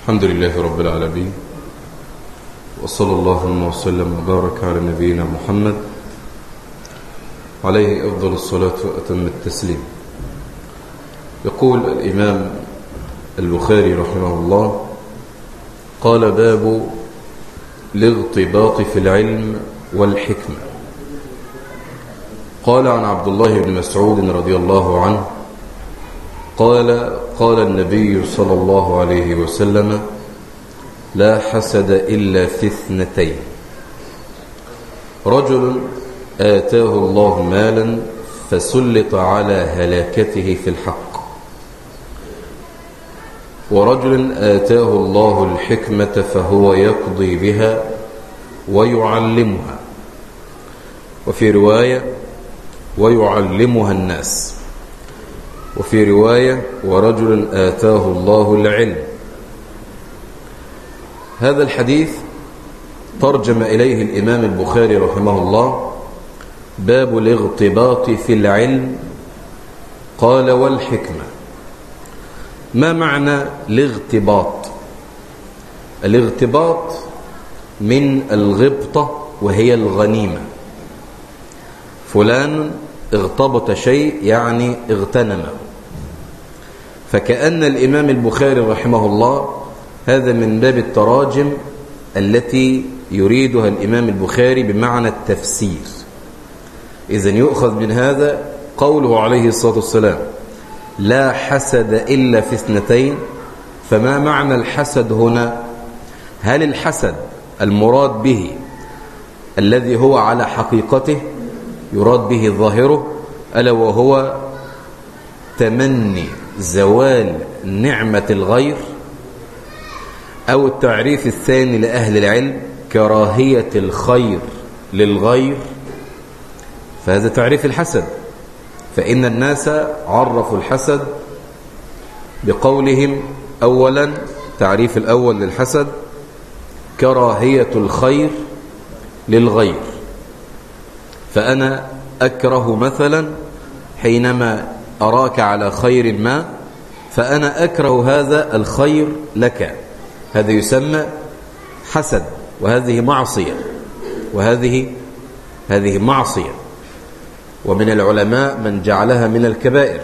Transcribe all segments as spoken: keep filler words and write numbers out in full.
الحمد لله رب العالمين، وصلى الله وسلم وبارك على نبينا محمد عليه أفضل الصلاة وأتم التسليم. يقول الإمام البخاري رحمه الله: قال: باب الاغتباط في العلم والحكمة. قال عن عبد الله بن مسعود رضي الله عنه قال: قال النبي صلى الله عليه وسلم: لا حسد إلا في اثنتين، رجل آتاه الله مالا فسلط على هلاكته في الحق، ورجل آتاه الله الحكمة فهو يقضي بها ويعلمها، وفي رواية ويعلمها الناس، وفي رواية ورجل آتاه الله العلم. هذا الحديث ترجم إليه الإمام البخاري رحمه الله: باب الاغتباط في العلم. قال: والحكمة. ما معنى الاغتباط؟ الاغتباط من الغبطة، وهي الغنيمة. فلان اغتبط شيء يعني اغتنمه. فكأن الإمام البخاري رحمه الله هذا من باب التراجم التي يريدها الإمام البخاري بمعنى التفسير. إذن يؤخذ من هذا قوله عليه الصلاة والسلام: لا حسد إلا في اثنتين. فما معنى الحسد هنا؟ هل الحسد المراد به الذي هو على حقيقته يراد به ظاهره، ألا وهو تمني زوال نعمة الغير، أو التعريف الثاني لأهل العلم كراهية الخير للغير؟ فهذا تعريف الحسد. فإن الناس عرفوا الحسد بقولهم: أولا، تعريف الأول للحسد كراهية الخير للغير. فأنا أكره مثلا حينما أراك على خير ما، فأنا أكره هذا الخير لك. هذا يسمى حسد، وهذه معصية، وهذه هذه معصية. ومن العلماء من جعلها من الكبائر.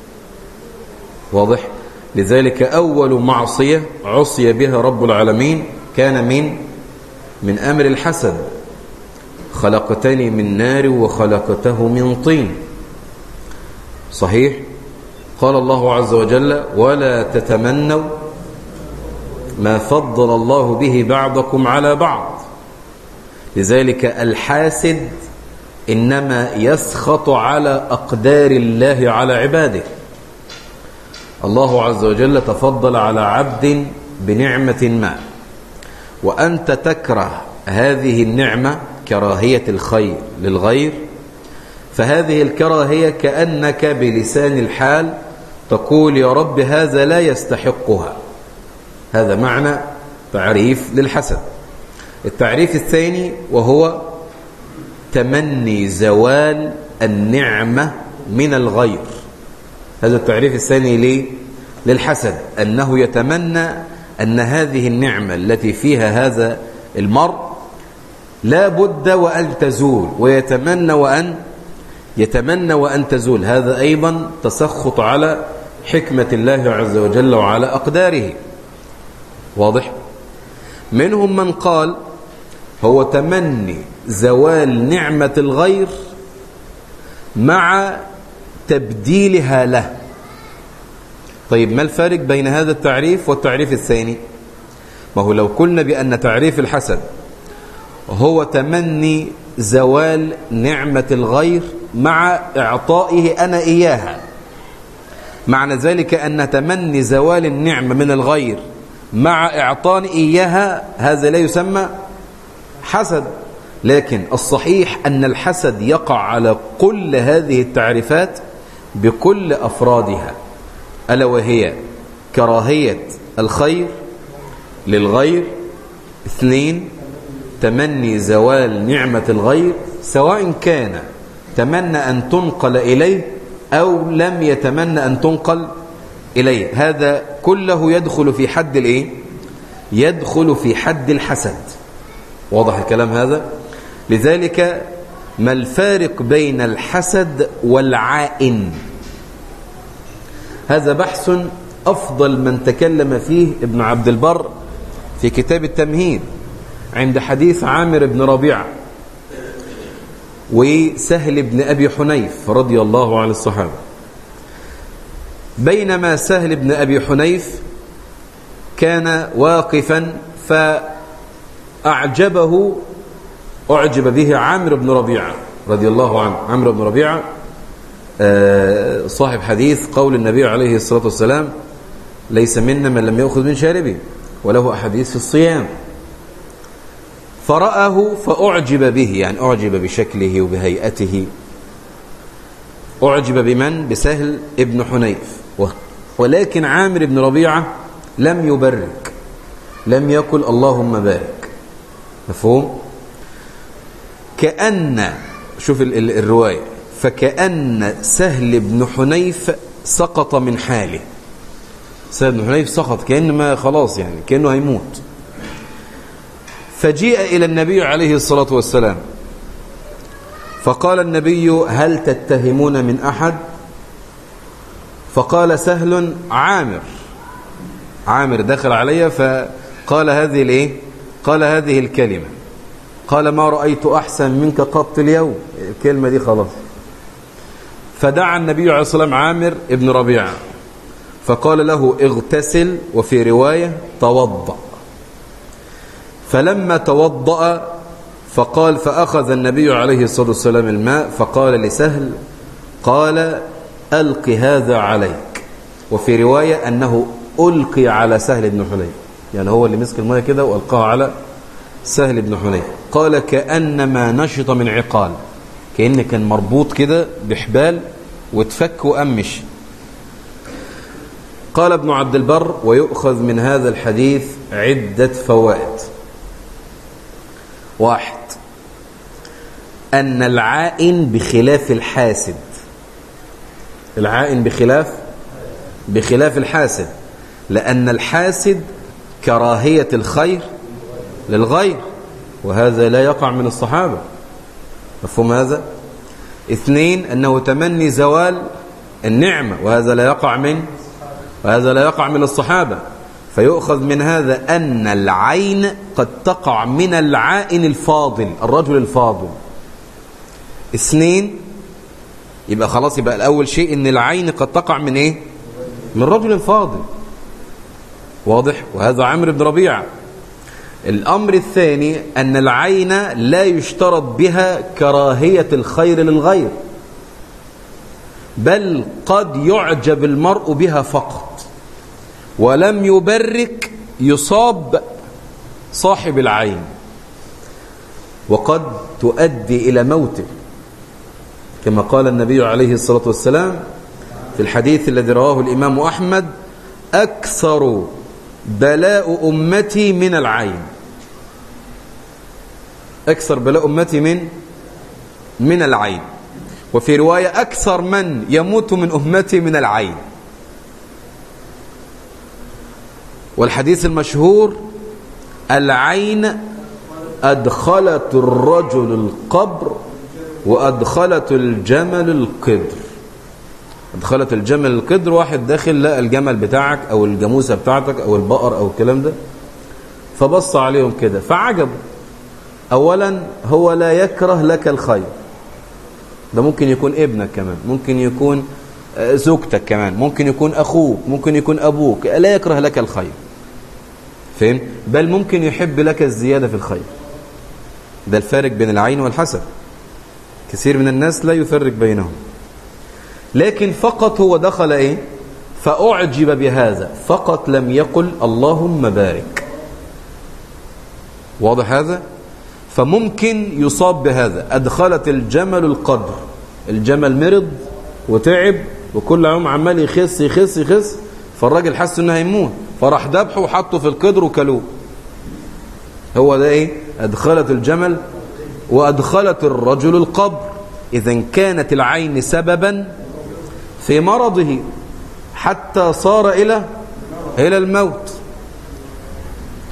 واضح؟ لذلك أول معصية عصي بها رب العالمين كان من من أمر الحسد: خلقتني من نار وخلقته من طين. صحيح؟ قال الله عز وجل: ولا تتمنوا ما فضل الله به بعضكم على بعض. لذلك الحاسد إنما يسخط على أقدار الله على عباده. الله عز وجل تفضل على عبد بنعمة ما، وأنت تكره هذه النعمة كراهية الخير للغير، فهذه الكراهية كأنك بلسان الحال تقول: يا رب هذا لا يستحقها. هذا معنى تعريف للحسد. التعريف الثاني وهو تمني زوال النعمة من الغير. هذا التعريف الثاني ليه؟ للحسد، أنه يتمنى أن هذه النعمة التي فيها هذا المرء لا بد وأن تزول، ويتمنى وأن يتمنى وأن تزول. هذا أيضا تسخط على حكمة الله عز وجل وعلى أقداره. واضح؟ منهم من قال هو تمني زوال نعمة الغير مع تبديلها له. طيب، ما الفارق بين هذا التعريف والتعريف الثاني؟ ما هو لو قلنا بأن تعريف الحسد هو تمني زوال نعمة الغير مع إعطائه أنا إياها، معنى ذلك أن تمني زوال النعمة من الغير مع إعطان إياها هذا لا يسمى حسد. لكن الصحيح أن الحسد يقع على كل هذه التعريفات بكل أفرادها، ألا وهي كراهية الخير للغير. اثنين، تمني زوال نعمة الغير، سواء كان تمنى أن تنقل إليه أو لم يتمنى أن تنقل إليه. هذا كله يدخل في حد الإيه؟ يدخل في حد الحسد. واضح الكلام هذا؟ لذلك ما الفارق بين الحسد والعائن؟ هذا بحث أفضل من تكلم فيه ابن عبد البر في كتاب التمهيد عند حديث عامر بن ربيعة وسهل بن أبي حنيف رضي الله عن الصحابة. بينما سهل بن أبي حنيف كان واقفا فأعجبه أعجب به عامر بن ربيعة رضي الله عنه. عامر بن ربيعة صاحب حديث قول النبي عليه الصلاة والسلام ليس منا من لم يأخذ من شاربه، وله أحاديث في الصيام. فرآه فأعجب به، يعني أعجب بشكله وبهيئته. أعجب بمن؟ بسهل ابن حنيف. ولكن عامر بن ربيعة لم يبرك، لم يقل اللهم بارك. مفهوم؟ كأن شوف الرواية، فكأن سهل بن حنيف سقط من حاله. سهل بن حنيف سقط كأن ما خلاص، يعني كأنه هيموت. فجيء إلى النبي عليه الصلاة والسلام فقال النبي هل تتهمون من أحد؟ فقال سهل عامر. عامر دخل علي فقال هذه الايه؟ قال هذه الكلمة، قال ما رأيت أحسن منك قط اليوم. الكلمة دي خلاص. فدعا النبي عليه الصلاة والسلام عامر ابن ربيعة فقال له اغتسل، وفي رواية توضأ. فلما توضأ فقال فأخذ النبي عليه الصلاة والسلام الماء فقال لسهل قال ألق هذا عليك. وفي رواية أنه ألقي على سهل بن حنيف، يعني هو اللي مسك الماء كده وألقاها على سهل بن حنيف. قال كأنما نشط من عقال، كأنه كان مربوط كده بحبال وتفك وأمش. قال ابن عبد البر ويؤخذ من هذا الحديث عدة فوائد. واحد، أن العائن بخلاف الحاسد. العائن بخلاف بخلاف الحاسد، لأن الحاسد كراهية الخير للغير، وهذا لا يقع من الصحابة. مفهوم هذا؟ اثنين، أنه تمني زوال النعمة، وهذا لا يقع من وهذا لا يقع من الصحابة. فيؤخذ من هذا أن العين قد تقع من العائن الفاضل، الرجل الفاضل. اثنين، يبقى خلاص، يبقى الأول شيء أن العين قد تقع من إيه؟ من رجل فاضل. واضح؟ وهذا عمرو بن ربيعة. الأمر الثاني أن العين لا يشترط بها كراهية الخير للغير، بل قد يعجب المرء بها فقط ولم يبرك يصاب صاحب العين، وقد تؤدي إلى موته، كما قال النبي عليه الصلاة والسلام في الحديث الذي رواه الإمام أحمد: أكثر بلاء أمتي من العين. أكثر بلاء أمتي من من العين. وفي رواية: أكثر من يموت من أمتي من العين. والحديث المشهور: العين أدخلت الرجل القبر وأدخلت الجمل القدر. أدخلت الجمل القدر، واحد داخل لقى الجمل بتاعك أو الجاموسة بتاعتك أو البقر أو الكلام ده، فبص عليهم كده فعجبه. أولا هو لا يكره لك الخير، ده ممكن يكون ابنك كمان، ممكن يكون زوجتك كمان، ممكن يكون أخوك، ممكن يكون أبوك، لا يكره لك الخير، فهم؟ بل ممكن يحب لك الزيادة في الخير. ده الفارق بين العين والحسد. كثير من الناس لا يفرق بينهم، لكن فقط هو دخل إيه؟ فأعجب بهذا فقط، لم يقل اللهم بارك. واضح هذا؟ فممكن يصاب بهذا. أدخلت الجمل القدر، الجمل مرض وتعب وكل يوم عمال يخس يخس يخس، فالراجل حس انه هيموت، فراح ذبحه وحطه في القدر وكلوه. هو ده ايه؟ أدخلت الجمل وأدخلت الرجل القبر. إذن كانت العين سببا في مرضه حتى صار إلى إلى الموت.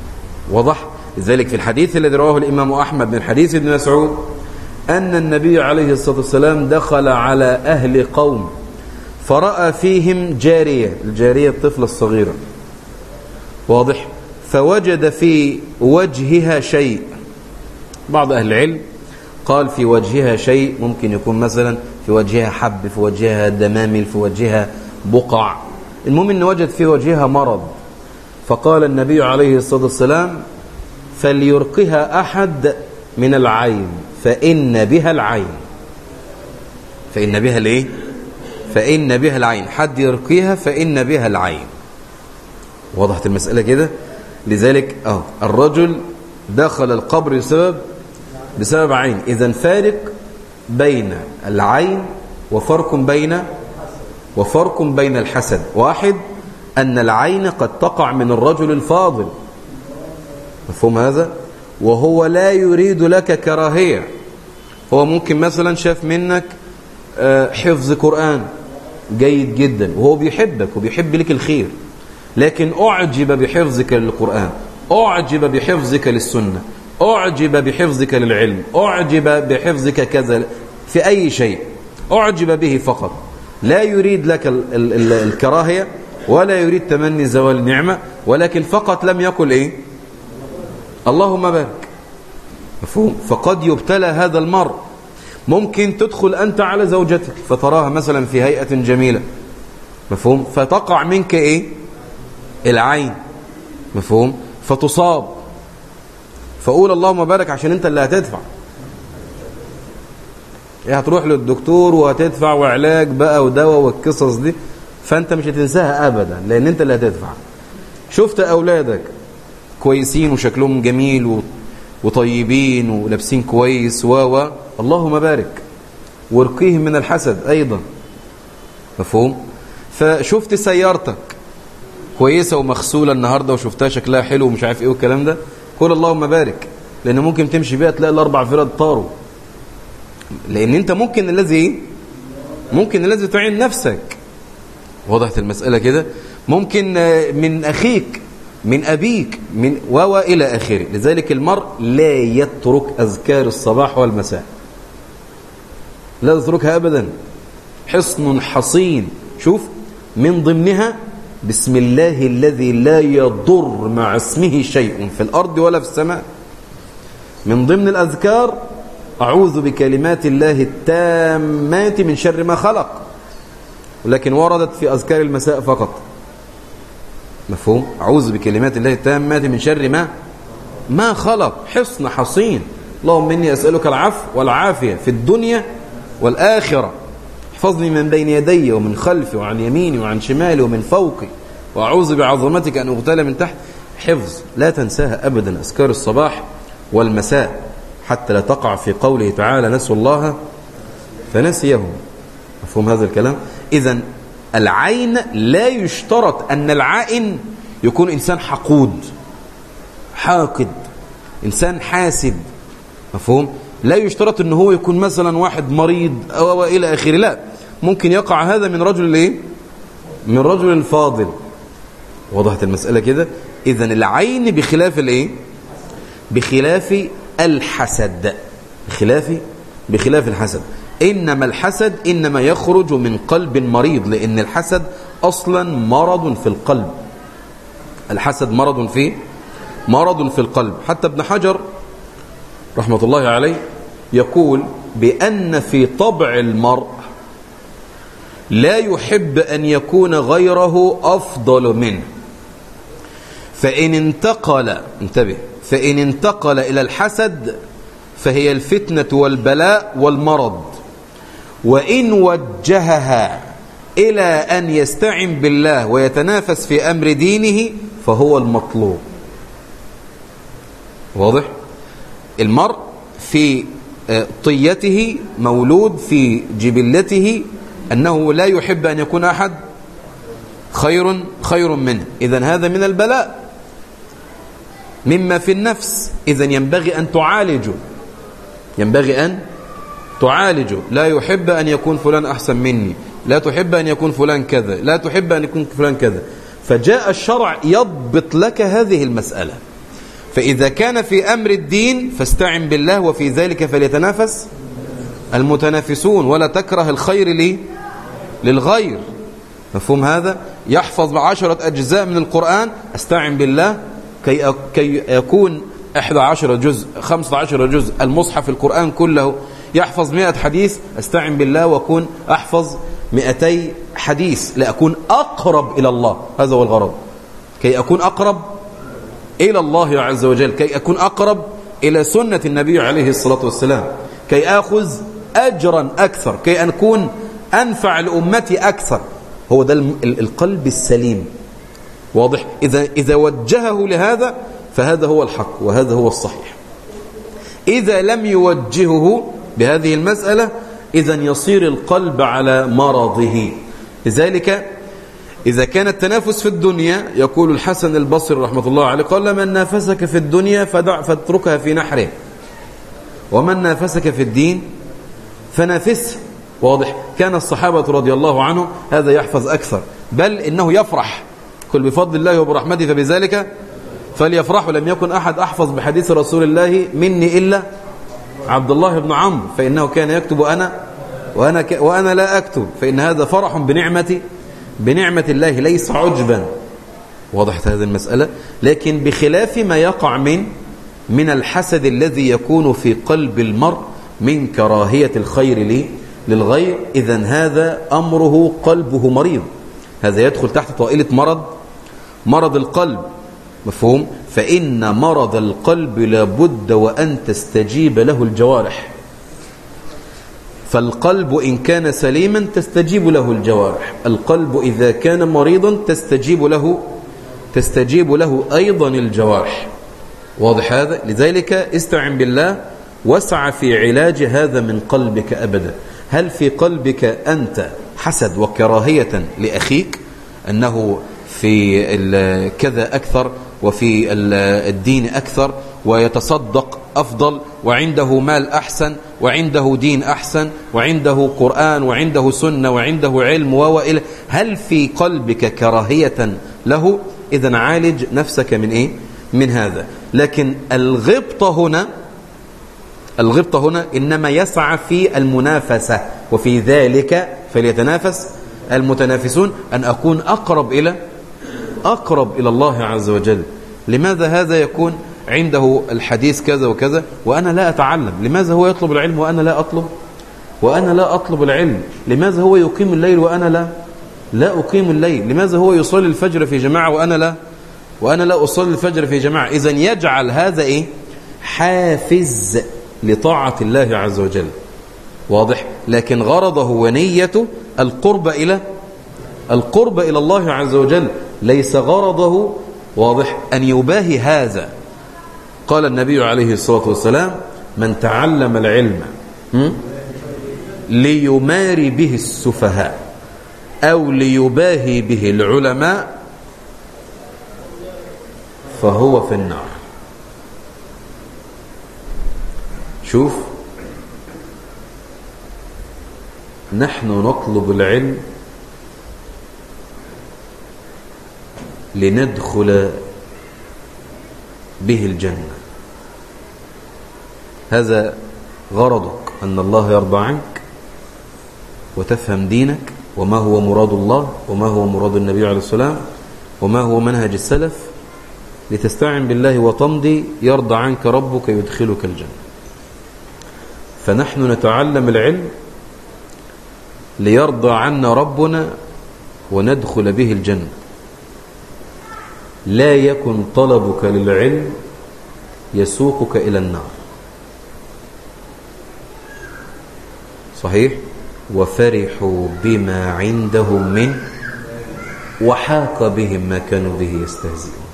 وضح. لذلك في الحديث الذي رواه الإمام أحمد من حديث ابن مسعود أن النبي عليه الصلاة والسلام دخل على أهل قوم فرأى فيهم جارية، الجارية الطفلة الصغيرة، واضح، فوجد في وجهها شيء. بعض أهل العلم قال في وجهها شيء، ممكن يكون مثلا في وجهها حب، في وجهها دمامل، في وجهها بقع، المهم أن وجد في وجهها مرض. فقال النبي عليه الصلاة والسلام فليرقها أحد من العين فإن بها العين. فإن بها الإيه؟ فإن بها العين، حد يرقيها فإن بها العين. وضحت المسألة كده. لذلك آه الرجل دخل القبر بسبب بسبب عين. إذن فارق بين العين وفرق بين وفرق بين الحسد. واحد، أن العين قد تقع من الرجل الفاضل، مفهوم هذا؟ وهو لا يريد لك كراهية. هو ممكن مثلا شاف منك حفظ قرآن جيد جدا وهو بيحبك وبيحب لك الخير، لكن أعجب بحفظك للقرآن، أعجب بحفظك للسنة، أعجب بحفظك للعلم، أعجب بحفظك كذا في أي شيء، أعجب به فقط، لا يريد لك ال ال ال الكراهية ولا يريد تمني زوال النعمة، ولكن فقط لم يقل إيه؟ اللهم بارك. مفهوم؟ فقد يبتلى هذا المرء. ممكن تدخل أنت على زوجتك فتراها مثلا في هيئة جميلة، مفهوم؟ فتقع منك إيه؟ العين، مفهوم؟ فتصاب، فقول اللهم بارك عشان أنت اللي هتدفع. إيه، هتروح للدكتور وهتدفع وعلاج بقى ودواء والقصص دي، فأنت مش هتنساها أبدا لأن أنت اللي هتدفع. شفت أولادك كويسين وشكلهم جميل وطيبين ولابسين كويس و اللهم بارك وارقيهم من الحسد أيضا، مفهوم؟ فشفت سيارتك كويسة ومغسولة النهاردة وشفتها شكلها حلو ومش عارف ايه والكلام ده، قول اللهم بارك، لأن ممكن تمشي بيها تلاقي الأربع فرد طاروا، لأن أنت ممكن الذي ممكن الذي تعين نفسك. وضحت المسألة كده؟ ممكن من أخيك، من أبيك، من و إلى آخره. لذلك المرء لا يترك أذكار الصباح والمساء، لا يتركها أبدا، حصن حصين. شوف من ضمنها بسم الله الذي لا يضر مع اسمه شيء في الأرض ولا في السماء. من ضمن الأذكار أعوذ بكلمات الله التامات من شر ما خلق، ولكن وردت في أذكار المساء فقط، مفهوم؟ أعوذ بكلمات الله التامات من شر ما ما خلق، حصن حصين. اللهم إني أسألك العفو والعافية في الدنيا والآخرة، احفظني من بين يدي ومن خلفي وعن يميني وعن شمالي ومن فوقي، وأعوذ بعظمتك أن أغتال من تحت. حفظ لا تنساها أبدا، أذكار الصباح والمساء، حتى لا تقع في قوله تعالى نسوا الله فنسيهم. مفهوم هذا الكلام؟ إذن العين لا يشترط أن العائن يكون إنسان حقود حاقد، إنسان حاسد، مفهوم؟ لا يشترط أنه هو يكون مثلا واحد مريض أو إلى آخره، لا، ممكن يقع هذا من رجل إيه؟ من رجل فاضل. وضحت المسألة كده؟ إذن العين بخلاف الإيه؟ بخلاف الحسد، بخلاف بخلاف الحسد. إنما الحسد إنما يخرج من قلب مريض، لأن الحسد أصلا مرض في القلب، الحسد مرض في مرض في القلب. حتى ابن حجر رحمة الله عليه يقول بأن في طبع المرء لا يحب أن يكون غيره أفضل منه، فإن انتقل انتبه فإن انتقل إلى الحسد فهي الفتنة والبلاء والمرض، وإن وجهها إلى أن يستعن بالله ويتنافس في أمر دينه فهو المطلوب. واضح؟ المرء في طيته مولود في جبلته أنه لا يحب أن يكون أحد خير خير منه، إذن هذا من البلاء مما في النفس، إذن ينبغي أن تعالجه، ينبغي أن تعالجه. لا يحب أن يكون فلان أحسن مني، لا تحب أن يكون فلان كذا، لا تحب أن يكون فلان كذا. فجاء الشرع يضبط لك هذه المسألة، فإذا كان في أمر الدين فاستعن بالله وفي ذلك فليتنافس المتنافسون، ولا تكره الخير لي للغير. مفهوم هذا؟ يحفظ عشرة أجزاء من القرآن، استعن بالله كي كي يكون إحدى عشر جزء خمسة عشر جزء المصحف القرآن كله يحفظ مئة حديث، استعن بالله وأكون أحفظ مئتي حديث لأكون أقرب إلى الله. هذا هو الغرض، كي أكون أقرب إلى الله عز وجل، كي أكون أقرب إلى سنة النبي عليه الصلاة والسلام، كي أخذ أجرا أكثر، كي أكون أنفع لأمتي أكثر. هو ده القلب السليم. واضح؟ إذا, إذا وجهه لهذا فهذا هو الحق وهذا هو الصحيح. إذا لم يوجهه بهذه المسألة إذن يصير القلب على مرضه. لذلك إذا كان التنافس في الدنيا، يقول الحسن البصري رحمة الله عليه قال: من نافسك في الدنيا فدع فاتركها في نحره، ومن نافسك في الدين فنافسه. واضح؟ كان الصحابة رضي الله عنهم هذا يحفظ أكثر، بل إنه يفرح، قل بفضل الله وبرحمته فبذلك فليفرحوا. لم يكن أحد أحفظ بحديث رسول الله مني إلا عبد الله بن عمرو، فإنه كان يكتب أنا وأنا, ك... وأنا لا أكتب، فإن هذا فرح بنعمة بنعمة الله ليس عجبا. وضحت هذه المسألة؟ لكن بخلاف ما يقع من من الحسد الذي يكون في قلب المرء من كراهية الخير لي للغير، إذن هذا أمره قلبه مريض، هذا يدخل تحت طائلة مرض مرض القلب. مفهوم؟ فإن مرض القلب لابد وأن تستجيب له الجوارح، فالقلب إن كان سليما تستجيب له الجوارح، القلب إذا كان مريضا تستجيب له تستجيب له أيضا الجوارح. واضح هذا؟ لذلك استعن بالله واسع في علاج هذا من قلبك أبدا. هل في قلبك أنت حسد وكراهية لأخيك أنه في كذا أكثر وفي الدين أكثر ويتصدق أفضل وعنده مال أحسن وعنده دين أحسن وعنده قرآن وعنده سنة وعنده علم وإلى، هل في قلبك كراهية له؟ إذن عالج نفسك من إيه؟ من هذا. لكن الغبطة هنا الغبطة هنا إنما يسعى في المنافسة، وفي ذلك فليتنافس المتنافسون، أن أكون أقرب إلى أقرب إلى الله عز وجل. لماذا هذا يكون عنده الحديث كذا وكذا وأنا لا أتعلم؟ لماذا هو يطلب العلم وأنا لا أطلب وأنا لا أطلب العلم؟ لماذا هو يقيم الليل وأنا لا لا أقيم الليل؟ لماذا هو يصلي الفجر في جماعة وأنا لا وأنا لا أصلي الفجر في جماعة؟ إذن يجعل هذا إيه؟ حافز لطاعة الله عز وجل. واضح؟ لكن غرضه ونيته القرب إلى القرب إلى الله عز وجل، ليس غرضه واضح أن يباهي هذا. قال النبي عليه الصلاة والسلام: من تعلم العلم ليماري به السفهاء أو ليباهي به العلماء فهو في النار. شوف، نحن نطلب العلم لندخل به الجنة، هذا غرضك، أن الله يرضى عنك وتفهم دينك وما هو مراد الله وما هو مراد النبي عليه السلام وما هو منهج السلف، لتستعن بالله وتمضي يرضى عنك ربك يدخلك الجنة. فنحن نتعلم العلم ليرضى عنا ربنا وندخل به الجنة. لا يكن طلبك للعلم يسوقك إلى النار. صحيح؟ وفرحوا بما عندهم من وحاق بهم ما كانوا به يستهزئون.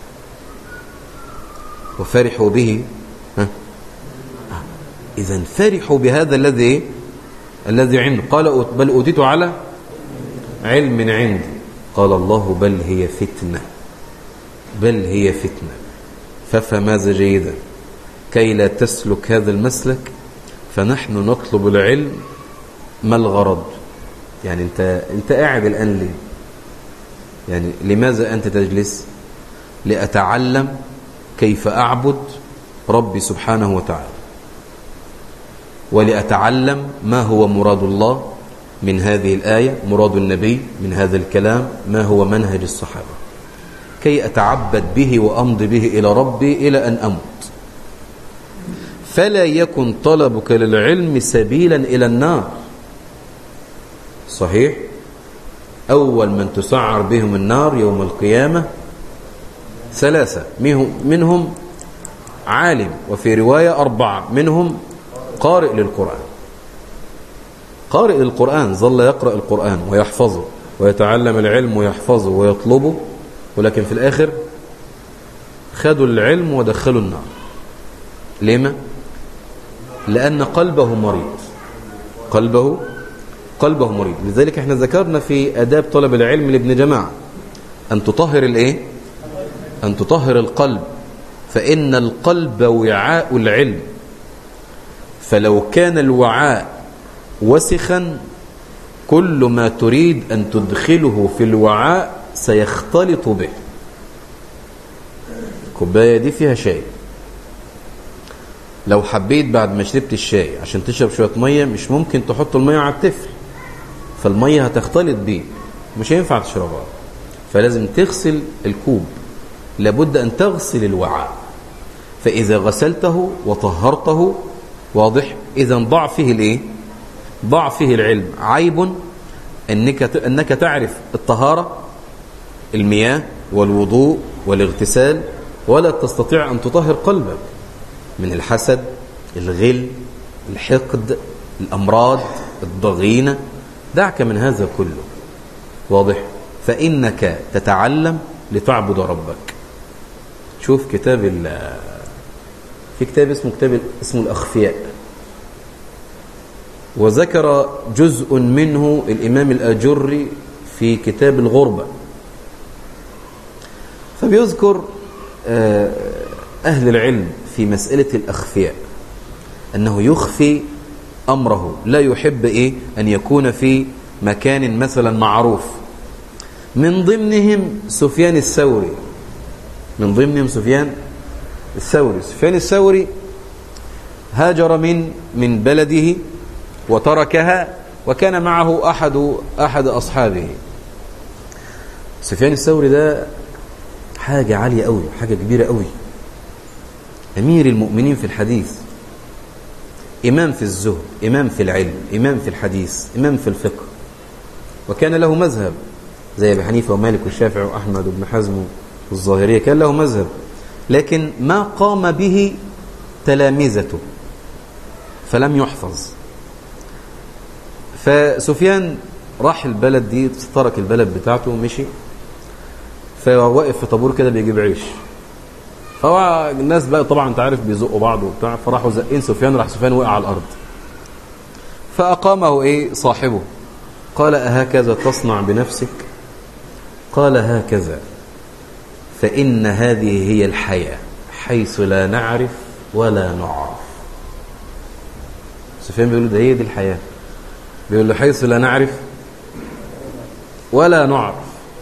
وفرحوا به، ها؟ إذن فرحوا بهذا الذي الذي عنده. قال: بل أوتيت على علم عندي. قال الله: بل هي فتنة بل هي فتنة. فافهم هذا جيدا كي لا تسلك هذا المسلك. فنحن نطلب العلم، ما الغرض؟ يعني انت انت قاعد الآن ليه؟ يعني لماذا أنت تجلس؟ لأتعلم كيف أعبد ربي سبحانه وتعالى، ولأتعلم ما هو مراد الله من هذه الآية، مراد النبي من هذا الكلام، ما هو منهج الصحابة، كي أتعبد به وأمضي به إلى ربي إلى أن أموت. فلا يكن طلبك للعلم سبيلا إلى النار. صحيح، أول من تسعر بهم النار يوم القيامة ثلاثة، منهم عالم، وفي رواية أربعة، منهم قارئ للقرآن. قارئ للقرآن ظل يقرأ القرآن ويحفظه ويتعلم العلم ويحفظه ويطلبه، ولكن في الآخر خدوا العلم ودخلوا النار. لما؟ لأن قلبه مريض، قلبه قلبه مريض. لذلك احنا ذكرنا في آداب طلب العلم لابن جماعة أن تطهر الايه؟ أن تطهر القلب، فإن القلب وعاء العلم، فلو كان الوعاء وسخا كل ما تريد أن تدخله في الوعاء سيختلط به. كوباية دي فيها شاي، لو حبيت بعد ما شربت الشاي عشان تشرب شوية مية، مش ممكن تحط المية على التفل، فالمية هتختلط بيه، مش هينفع تشربها. فلازم تغسل الكوب، لابد أن تغسل الوعاء. فإذا غسلته وطهرته، واضح، إذا ضع فيه الإيه؟ ضع فيه العلم. عيب أنك أنك تعرف الطهارة، المياه والوضوء والاغتسال، ولا تستطيع أن تطهر قلبك من الحسد، الغل، الحقد، الأمراض، الضغينة. دعك من هذا كله، واضح. فإنك تتعلم لتعبد ربك. شوف كتاب ال في كتاب اسمه كتاب اسمه الأخفياء، وذكر جزء منه الإمام الآجري في كتاب الغربة، فبيذكر أهل العلم في مسألة الأخفياء أنه يخفي أمره، لا يحب إيه أن يكون في مكان مثلا معروف. من ضمنهم سفيان الثوري، من ضمنهم سفيان الثوري. سفيان الثوري هاجر من من بلده وتركها، وكان معه أحد أحد أصحابه. سفيان الثوري ده حاجة عالية قوي، حاجة كبيرة قوي، أمير المؤمنين في الحديث، إمام في الزهد، إمام في العلم، إمام في الحديث، إمام في الفقه. وكان له مذهب زي أبي حنيفة ومالك والشافعي وأحمد وابن حزم والظاهرية، كان له مذهب، لكن ما قام به تلامذته فلم يحفظ. فسفيان راح البلد دي، ترك البلد بتاعته ومشي، فوقف في طابور كده بيجيب عيش. فهو الناس بقى طبعا انت عارف بيزقوا بعض وبتاع، فراحوا زقين سفيان، راح سفيان وقع على الارض. فاقامه ايه صاحبه، قال أهكذا تصنع بنفسك؟ قال هكذا، فإن هذه هي الحياة حيث لا نعرف ولا نعرف. سفيان بيقول له ده هي دي الحياة، بيقول له حيث لا نعرف ولا نعرف.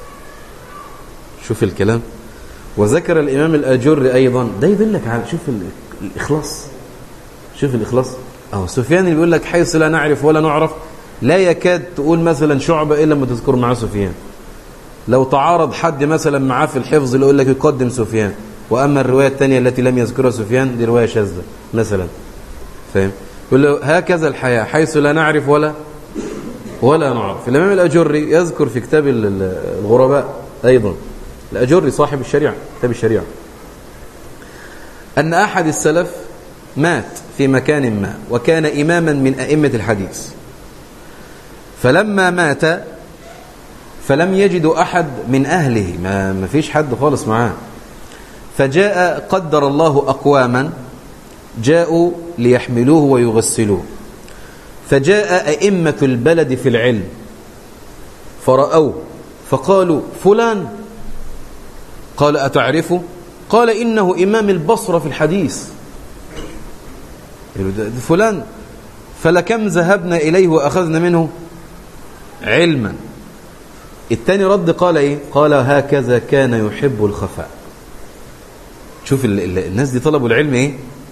شوف الكلام. وذكر الإمام الآجري أيضا، ده يدلك على شوف الإخلاص، شوف الإخلاص. أهو سفيان اللي بيقول لك حيث لا نعرف ولا نعرف، لا يكاد تقول مثلا شعبة إلا ما تذكر معاه سفيان. لو تعارض حد مثلا معاه في الحفظ اللي يقول لك يقدم سفيان، وأما الرواية الثانية التي لم يذكرها سفيان دي رواية شاذة مثلا، فاهم؟ يقول له هكذا الحياة حيث لا نعرف ولا ولا نعرف. الإمام الأجري يذكر في كتاب الغرباء أيضا، الأجري صاحب الشريعة، كتاب الشريعة، أن أحد السلف مات في مكان ما، وكان إماما من أئمة الحديث، فلما مات فلم يجدوا أحد من أهله، ما, ما فيش حد خالص معاه. فجاء قدر الله أقواما جاءوا ليحملوه ويغسلوه، فجاء أئمة البلد في العلم فرأوه فقالوا فلان، قال أتعرفه؟ قال إنه إمام البصرة في الحديث. فلان، فلكم ذهبنا إليه وأخذنا منه علما. الثاني رد قال إيه؟ قال هكذا كان يحب الخفاء. شوف ال ال الناس دي طلبوا العلم إيه؟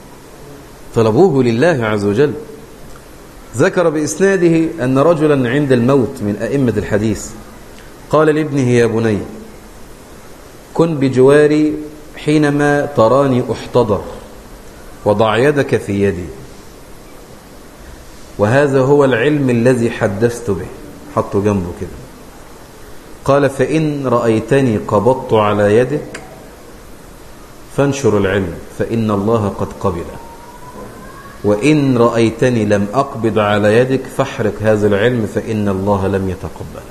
طلبوه لله عز وجل. ذكر بإسناده أن رجلا عند الموت من أئمة الحديث قال لابنه يا بني كن بجواري حينما تراني أحتضر وضع يدك في يدي، وهذا هو العلم الذي حدثت به. حطوا جنبه كده. قال فإن رأيتني قبضت على يدك فانشر العلم فإن الله قد قبله، وإن رأيتني لم أقبض على يدك فاحرق هذا العلم فإن الله لم يتقبله.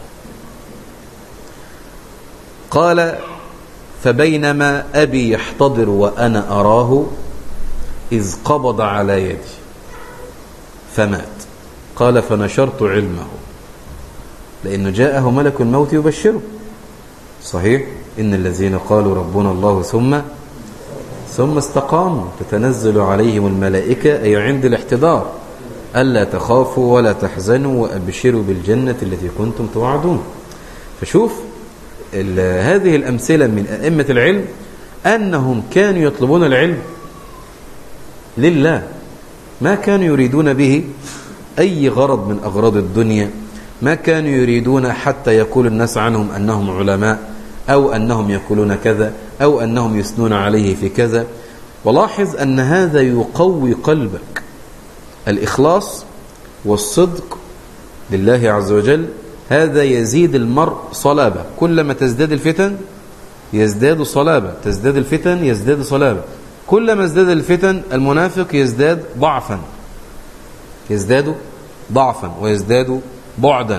قال فبينما أبي يحتضر وأنا أراه إذ قبض على يدي فمات. قال فنشرت علمه، لأنه جاءه ملك الموت يبشره. صحيح إن الذين قالوا ربنا الله ثم ثم استقاموا تتنزل عليهم الملائكة أي عند الاحتضار ألا تخافوا ولا تحزنوا وأبشروا بالجنة التي كنتم توعدون. فشوف هذه الأمثلة من أئمة العلم أنهم كانوا يطلبون العلم لله، ما كانوا يريدون به أي غرض من أغراض الدنيا، ما كانوا يريدون حتى يقول الناس عنهم أنهم علماء أو أنهم يقولون كذا أو أنهم يثنون عليه في كذا. ولاحظ أن هذا يقوي قلبك. الإخلاص والصدق لله عز وجل هذا يزيد المرء صلابة. كلما تزداد الفتن يزداد صلابة، تزداد الفتن يزداد صلابة. كلما ازداد الفتن المنافق يزداد ضعفا، يزداد ضعفا ويزداد بعدا.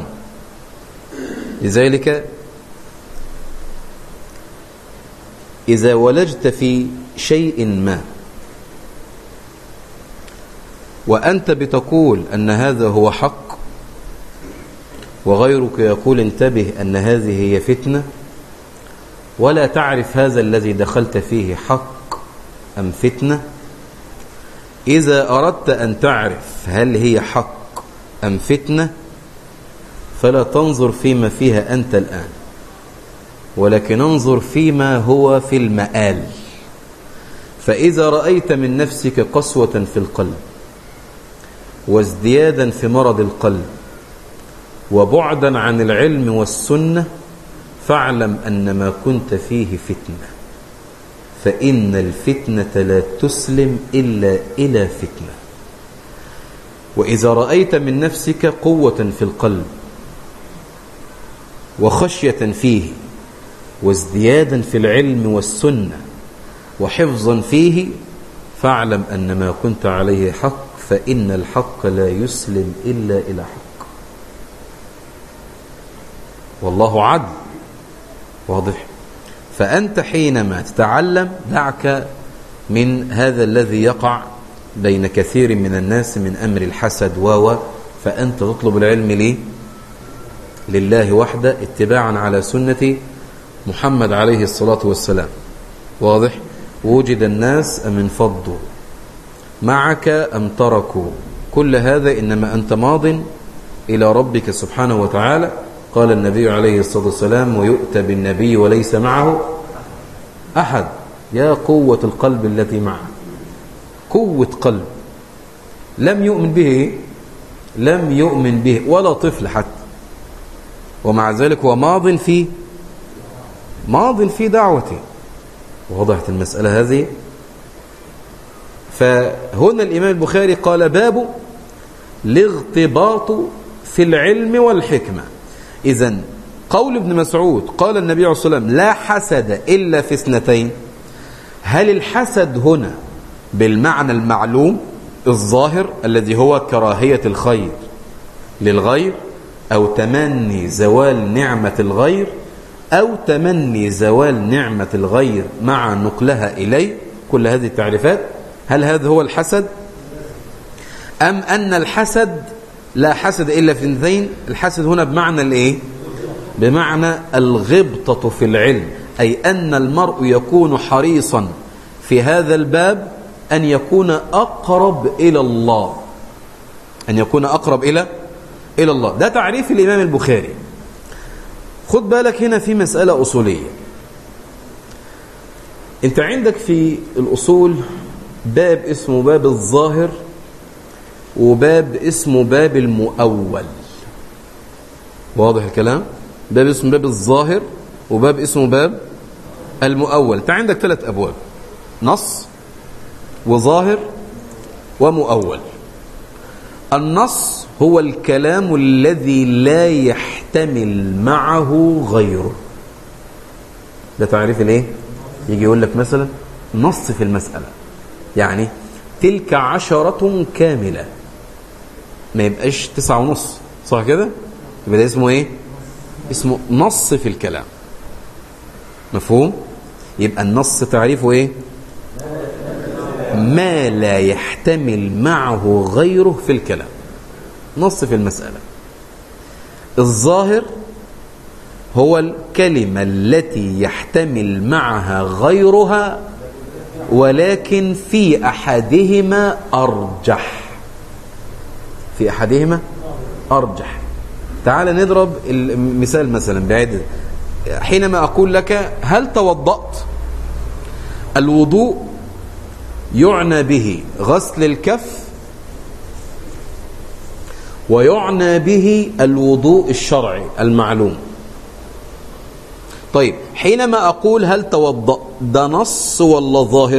لذلك إذا ولجت في شيء ما وأنت بتقول أن هذا هو حق وغيرك يقول انتبه أن هذه هي فتنة، ولا تعرف هذا الذي دخلت فيه حق أم فتنة، إذا أردت أن تعرف هل هي حق أم فتنة فلا تنظر فيما فيها أنت الآن، ولكن انظر فيما هو في المآل. فإذا رأيت من نفسك قسوة في القلب وازديادا في مرض القلب وبعدا عن العلم والسنة فاعلم أن ما كنت فيه فتنة، فإن الفتنة لا تسلم إلا إلى فتنة. وإذا رأيت من نفسك قوة في القلب وخشية فيه وازديادا في العلم والسنة وحفظا فيه فاعلم أن ما كنت عليه حق، فإن الحق لا يسلم إلا إلى حق. والله عدل واضح. فأنت حينما تتعلم دعك من هذا الذي يقع بين كثير من الناس من أمر الحسد و فأنت تطلب العلم ليه؟ لله وحده اتباعا على سنة محمد عليه الصلاة والسلام. واضح. وجد الناس أم انفضوا معك أم تركوا، كل هذا إنما أنت ماض إلى ربك سبحانه وتعالى. قال النبي عليه الصلاة والسلام ويؤتى بالنبي وليس معه أحد. يا قوة القلب التي معه، قوة قلب لم يؤمن به لم يؤمن به ولا طفل حتى، ومع ذلك هو ماض في ماض في دعوته. وضحت المسألة هذه. فهنا الإمام البخاري قال باب الاغتباط في العلم والحكمة. إذن قول ابن مسعود قال النبي عليه الصلاة والسلام لا حسد إلا في اثنتين، هل الحسد هنا بالمعنى المعلوم الظاهر الذي هو كراهية الخير للغير أو تمني زوال نعمة الغير أو تمني زوال نعمة الغير مع نقلها إليه، كل هذه التعريفات، هل هذا هو الحسد أم أن الحسد لا حسد إلا في اثنتين؟ الحسد هنا بمعنى الإيه؟ بمعنى الغبطة في العلم، أي أن المرء يكون حريصا في هذا الباب أن يكون أقرب إلى الله، أن يكون أقرب إلى إلى الله. ده تعريف الإمام البخاري. خد بالك هنا في مسألة أصولية. أنت عندك في الأصول باب اسمه باب الظاهر، وباب اسمه باب المؤول. واضح الكلام؟ باب اسمه باب الظاهر، وباب اسمه باب المؤول. انت عندك ثلاث أبواب: نص وظاهر ومؤول. النص هو الكلام الذي لا يحتمل معه غيره. ده تعريف الايه؟ يجي يقول لك مثلا نص في المسألة، يعني تلك عشرة كاملة، ما يبقاش تسعة ونص، صح كده؟ يبقى ده اسمه ايه؟ اسمه نص في الكلام. مفهوم؟ يبقى النص تعريفه ايه؟ ما لا يحتمل معه غيره في الكلام، نص في المسألة. الظاهر هو الكلمة التي يحتمل معها غيرها ولكن في أحدهما أرجح، في أحدهما أرجح. تعال نضرب المثال مثلا بعيد. حينما أقول لك هل توضأت؟ الوضوء يعنى به غسل الكف، ويعنى به الوضوء الشرعي المعلوم. طيب حينما أقول هل توضأ، ده نص ولا ظاهر؟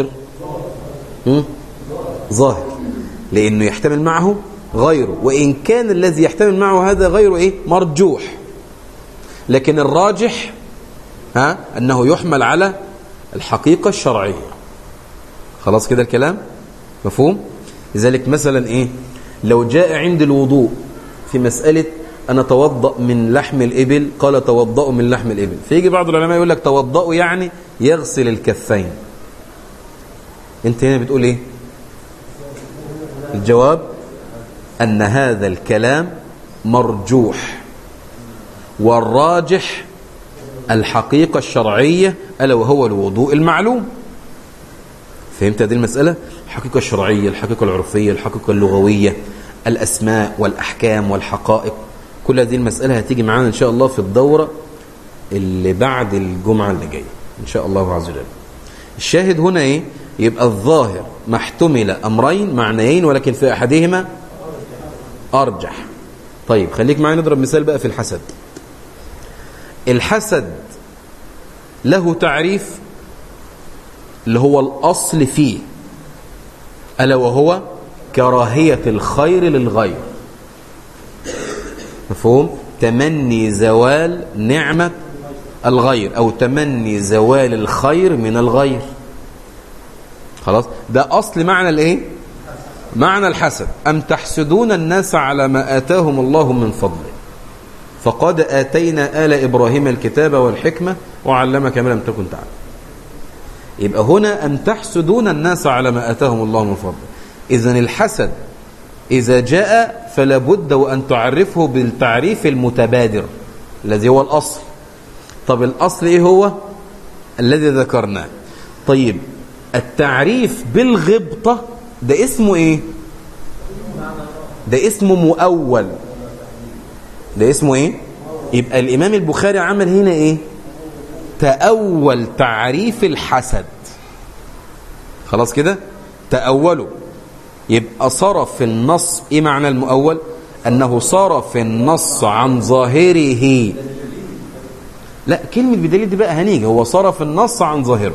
ظاهر، لأنه يحتمل معه غيره، وإن كان الذي يحتمل معه هذا غيره إيه؟ مرجوح، لكن الراجح ها أنه يحمل على الحقيقة الشرعية. خلاص كده الكلام مفهوم؟ لذلك مثلا إيه؟ لو جاء عند الوضوء في مسألة أنا توضأ من لحم الإبل، قال توضأ من لحم الإبل، فيجي بعض العلماء يقول لك توضأ يعني يغسل الكفين. أنت هنا بتقول إيه؟ الجواب أن هذا الكلام مرجوح، والراجح الحقيقة الشرعية ألا وهو الوضوء المعلوم. فهمت هذه المسألة؟ الحقيقة الشرعية، الحقيقة العرفية، الحقيقة اللغوية، الأسماء والأحكام والحقائق، كل هذه المسألة هتيجي معانا إن شاء الله في الدورة اللي بعد الجمعة اللي جاية إن شاء الله عز وجل. الشاهد هنا إيه؟ يبقى الظاهر محتمل أمرين معنيين ولكن في أحدهما أرجح. طيب خليك معايا نضرب مثال بقى في الحسد. الحسد له تعريف اللي هو الأصل فيه، ألا وهو كراهية الخير للغير. مفهوم؟ تمني زوال نعمة الغير، أو تمني زوال الخير من الغير. خلاص؟ ده أصل معنى الإيه؟ معنى الحسد. أم تحسدون الناس على ما آتاهم الله من فضله فقد آتينا آل إبراهيم الكتاب والحكمة وعلمك ما لم تكن تعلم. يبقى هنا أم تحسدون الناس على ما آتاهم الله من فضله. إذن الحسد إذا جاء فلا بد وأن تعرفه بالتعريف المتبادر الذي هو الأصل. طب الأصل إيه هو؟ الذي ذكرناه. طيب التعريف بالغبطة ده اسمه إيه؟ ده اسمه مؤول. ده اسمه إيه؟ يبقى الإمام البخاري عمل هنا إيه؟ تأول تعريف الحسد. خلاص كده؟ تأوله. يبقى صرف النص. إيه معنى المؤول؟ أنه صرف النص عن ظاهره. لا، كلمة بدليل دي بقى هنيجي. هو صرف النص عن ظاهره.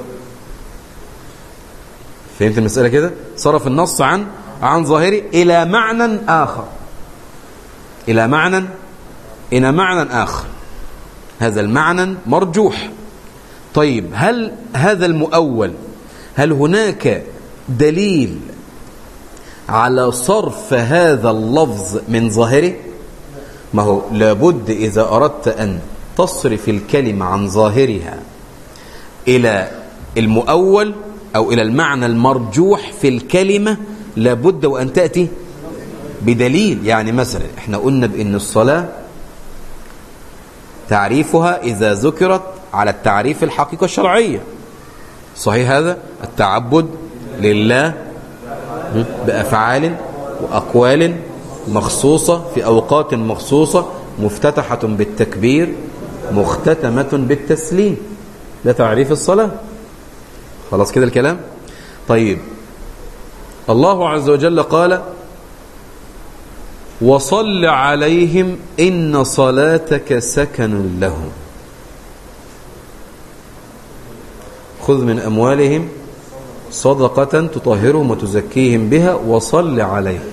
فهمت المسألة كده؟ صرف النص عن عن ظاهره إلى معنى آخر. إلى معنى إلى معنى آخر. هذا المعنى مرجوح. طيب هل هذا المؤول هل هناك دليل على صرف هذا اللفظ من ظاهره؟ ما هو لابد إذا أردت أن تصرف الكلمة عن ظاهرها إلى المؤول أو إلى المعنى المرجوح في الكلمة لابد وأن تأتي بدليل. يعني مثلا احنا قلنا بأن الصلاة تعريفها إذا ذكرت على التعريف الحقيقة الشرعية. صحيح هذا؟ التعبد لله بأفعال وأقوال مخصوصة في أوقات مخصوصة، مفتتحة بالتكبير مختتمة بالتسليم. ده تعريف الصلاة. خلاص كده الكلام؟ طيب الله عز وجل قال وصل عليهم إن صلاتك سكن لهم خذ من أموالهم صدقة تطهرهم وتزكيهم بها وصل عليهم.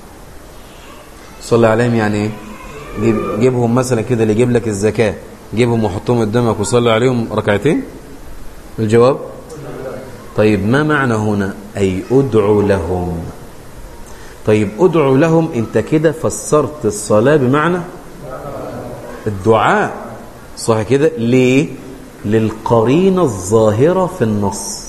صل عليهم يعني ايه؟ جيب جيبهم مثلا كده اللي يجيب لك الزكاة، جيبهم وحطهم قدامك وصلي عليهم ركعتين. الجواب طيب ما معنى هنا؟ أي أدعو لهم. طيب أدعو لهم، انت كده فسرت الصلاة بمعنى الدعاء، صح كده؟ ليه؟ للقرينة الظاهرة في النص،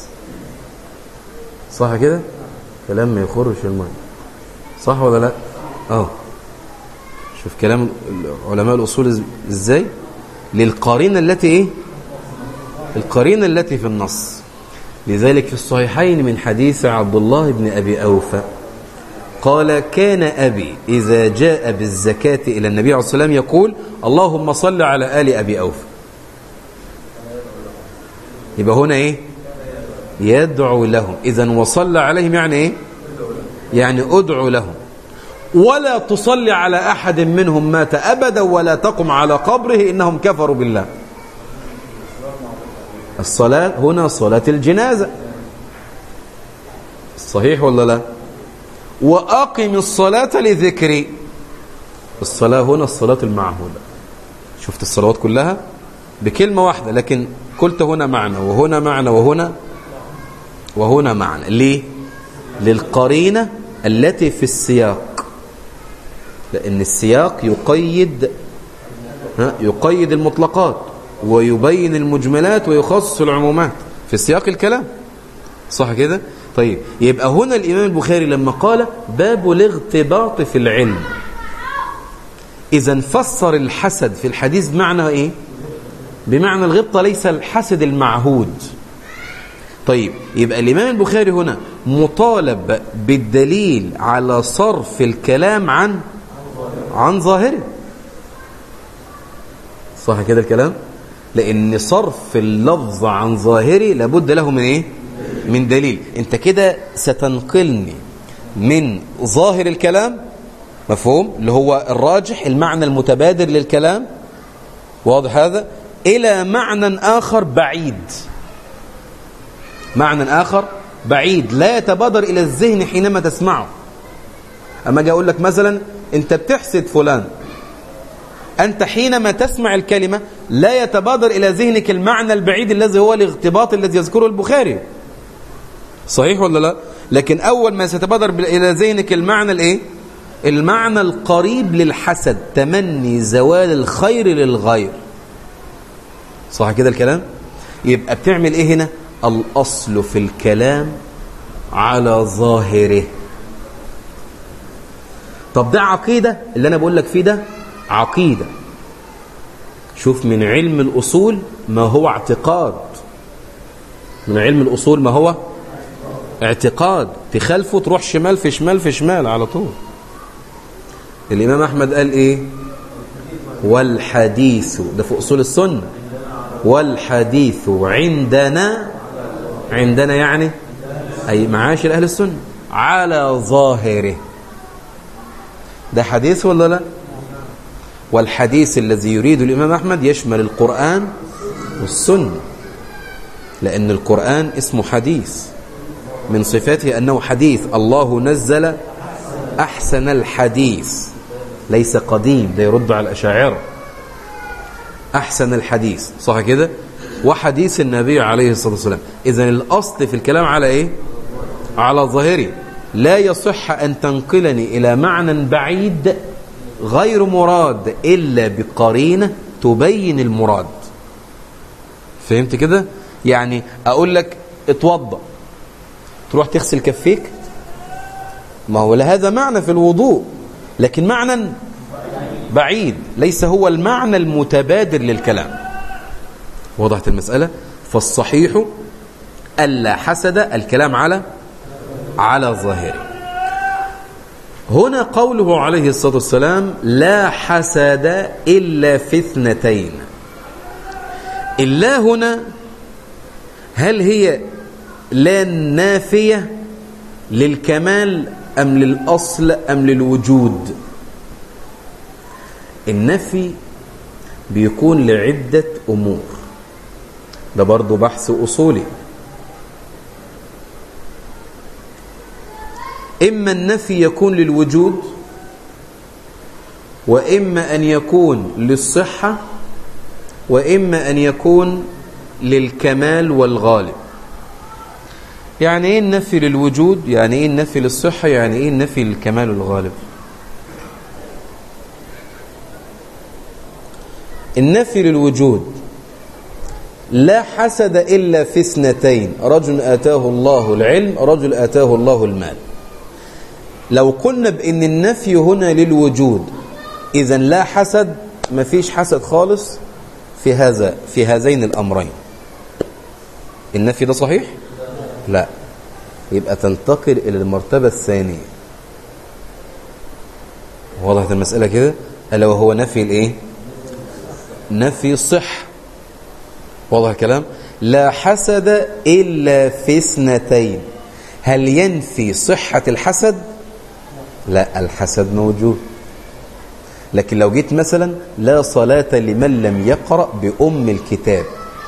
صح كده؟ كلام ما يخرش الماء، صح ولا لا؟ اه شوف كلام علماء الأصول ازاي؟ للقرينة التي ايه؟ القرينة التي في النص. لذلك في الصحيحين من حديث عبد الله بن أبي أوفى قال كان أبي إذا جاء بالزكاة إلى النبي عليه الصلاة والسلام يقول اللهم صل على آل أبي أوفى. يبقى هنا ايه؟ يدعو لهم. إذن وصل عليهم يعني ايه؟ يعني أدعو لهم. ولا تصلي على أحد منهم مات أبدا ولا تقم على قبره إنهم كفروا بالله. الصلاة هنا صلاة الجنازة، صحيح ولا لا؟ وأقم الصلاة لذكري. الصلاة هنا الصلاة المعهودة. شفت الصلوات كلها بكلمة واحدة، لكن قلت هنا معنى وهنا معنى وهنا وهنا معنى. ليه؟ للقرينة التي في السياق، لأن السياق يقيد يقيد المطلقات ويبين المجملات ويخصص العمومات في سياق الكلام، صح كده؟ طيب يبقى هنا الإمام البخاري لما قال باب الاغتباط في العلم، إذن فسر الحسد في الحديث بمعنى إيه؟ بمعنى الغبطة، ليس الحسد المعهود. طيب يبقى الإمام البخاري هنا مطالب بالدليل على صرف الكلام عن عن ظاهره، صح كده الكلام؟ لأن صرف اللفظ عن ظاهره لابد له من إيه؟ من دليل. أنت كده ستنقلني من ظاهر الكلام، مفهوم؟ اللي هو الراجح، المعنى المتبادر للكلام، واضح هذا؟ إلى معنى آخر بعيد، معنى آخر بعيد لا يتبادر إلى الذهن حينما تسمعه. أما أجي أقول لك مثلا أنت بتحسد فلان، أنت حينما تسمع الكلمة لا يتبادر إلى ذهنك المعنى البعيد الذي هو الاغتباط الذي يذكره البخاري، صحيح ولا لا؟ لكن أول ما سيتبادر إلى ذهنك المعنى الإيه؟ المعنى القريب للحسد، تمني زوال الخير للغير، صح كده الكلام؟ يبقى بتعمل إيه هنا؟ الأصل في الكلام على ظاهره. طب ده عقيدة، اللي أنا بقول لك فيه ده عقيدة. شوف من علم الأصول ما هو اعتقاد، من علم الأصول ما هو اعتقاد، تخلفه تروح شمال في شمال في شمال على طول. الإمام أحمد قال إيه؟ والحديث، ده في أصول السنة، والحديث عندنا، عندنا يعني أي معاشر أهل السنة، على ظاهره. ده حديث ولا لا؟ والحديث الذي يريد الإمام أحمد يشمل القرآن والسنة، لأن القرآن اسمه حديث، من صفاته أنه حديث. الله نزل أحسن الحديث، ليس قديم، ده يرد على الأشاعرة. أحسن الحديث، صح كده؟ وحديث النبي عليه الصلاة والسلام. إذن الأصل في الكلام على إيه؟ على ظاهره. لا يصح أن تنقلني إلى معنى بعيد غير مراد إلا بقرينة تبين المراد. فهمت كده؟ يعني أقول لك اتوضأ، تروح تغسل كفيك، ما هو لهذا معنى في الوضوء، لكن معنى بعيد ليس هو المعنى المتبادر للكلام. وضحت المسألة؟ فالصحيح ألا حسد، الكلام على على ظاهره. هنا قوله عليه الصلاة والسلام لا حسد إلا في اثنتين. إلا هنا هل هي لا نافية للكمال أم للأصل أم للوجود؟ النفي بيكون لعدة أمور، ده برضو بحث أصولي. إما النفي يكون للوجود، وإما أن يكون للصحة، وإما أن يكون للكمال والغالب. يعني إيه النفي للوجود؟ يعني إيه النفي للصحة؟ يعني إيه النفي للكمال والغالب؟ النفي للوجود: لا حسد إلا في اثنتين، رجل آتاه الله العلم، رجل آتاه الله المال. لو قلنا بأن النفي هنا للوجود، إذن لا حسد، ما فيش حسد خالص في هذا في هذين الأمرين. النفي ده صحيح؟ لا، يبقى تنتقل إلى المرتبة الثانية. وضحت المسألة كده؟ ألا وهو نفي الإيه؟ نفي الصحة. واضح الكلام؟ لا حسد إلا في اثنتين. هل ينفي صحة الحسد؟ لا، الحسد موجود. لكن لو جيت مثلا لا صلاة لمن لم يقرأ بأم الكتاب،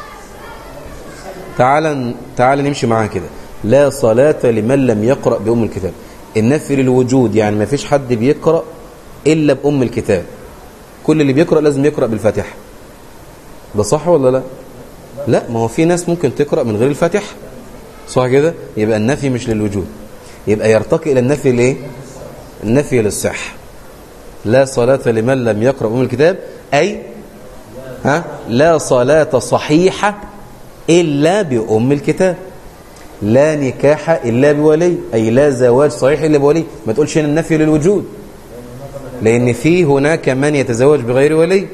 تعال تعال نمشي معاها كده. لا صلاة لمن لم يقرأ بأم الكتاب، النفي للوجود، يعني ما فيش حد بيقرأ إلا بأم الكتاب، كل اللي بيقرأ لازم يقرأ بالفاتحة. ده صح ولا لا؟ لا، ما هو في ناس ممكن تقرأ من غير الفاتحة، صح كده؟ يبقى النفي مش للوجود، يبقى يرتقي إلى النفي ليه؟ النفي للصحة. لا صلاة لمن لم يقرأ بأم الكتاب، أي ها لا صلاة صحيحة إلا بأم الكتاب. لا نكاح إلا بولي، أي لا زواج صحيح إلا بولي. ما تقولش هنا النفي للوجود، لأن في هناك من يتزوج بغير ولي.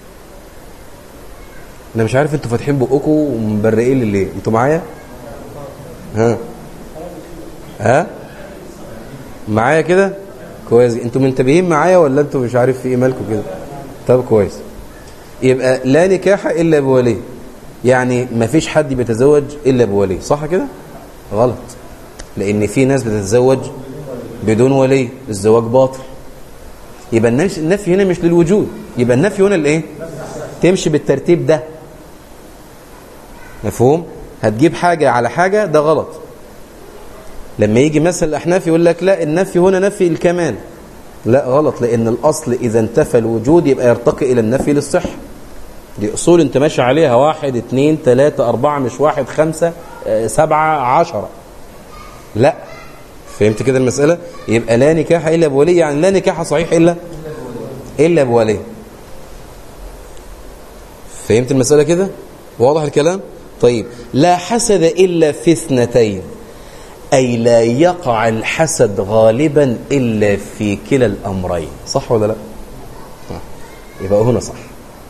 أنا مش عارف أنتوا فاتحين بقكم ومبرئين لليه. أنتوا معايا؟ ها ها معايا كده؟ كويس. أنتوا منتبهين معايا ولا أنتوا مش عارف في إيه مالكم كده؟ طب كويس. يبقى لا نكاح إلا بولي، يعني ما فيش حد بيتزوج إلا بولي، صح كده؟ غلط، لأن في ناس بتتزوج بدون ولي، الزواج باطل. يبقى النفي هنا مش للوجود، يبقى النفي هنا الإيه؟ تمشي بالترتيب ده. مفهوم؟ هتجيب حاجة على حاجة، ده غلط. لما يجي مثل الأحناف يقول لك لا، النفي هنا نفي الكمال، لا غلط، لأن الأصل إذا انتفى الوجود يبقى يرتقي إلى النفي للصحة. دي أصول انت ماشي عليها، واحد اتنين تلاتة أربعة، مش واحد خمسة سبعة عشرة. لا، فهمت كده المسألة؟ يبقى لا نكاح إلا بولي، يعني لا نكاح صحيح إلا إلا بولي. فهمت المسألة كده؟ واضح الكلام؟ طيب، لا حسد إلا في اثنتين، أي لا يقع الحسد غالبا إلا في كلا الأمرين، صح ولا لا؟ يبقى هنا صح.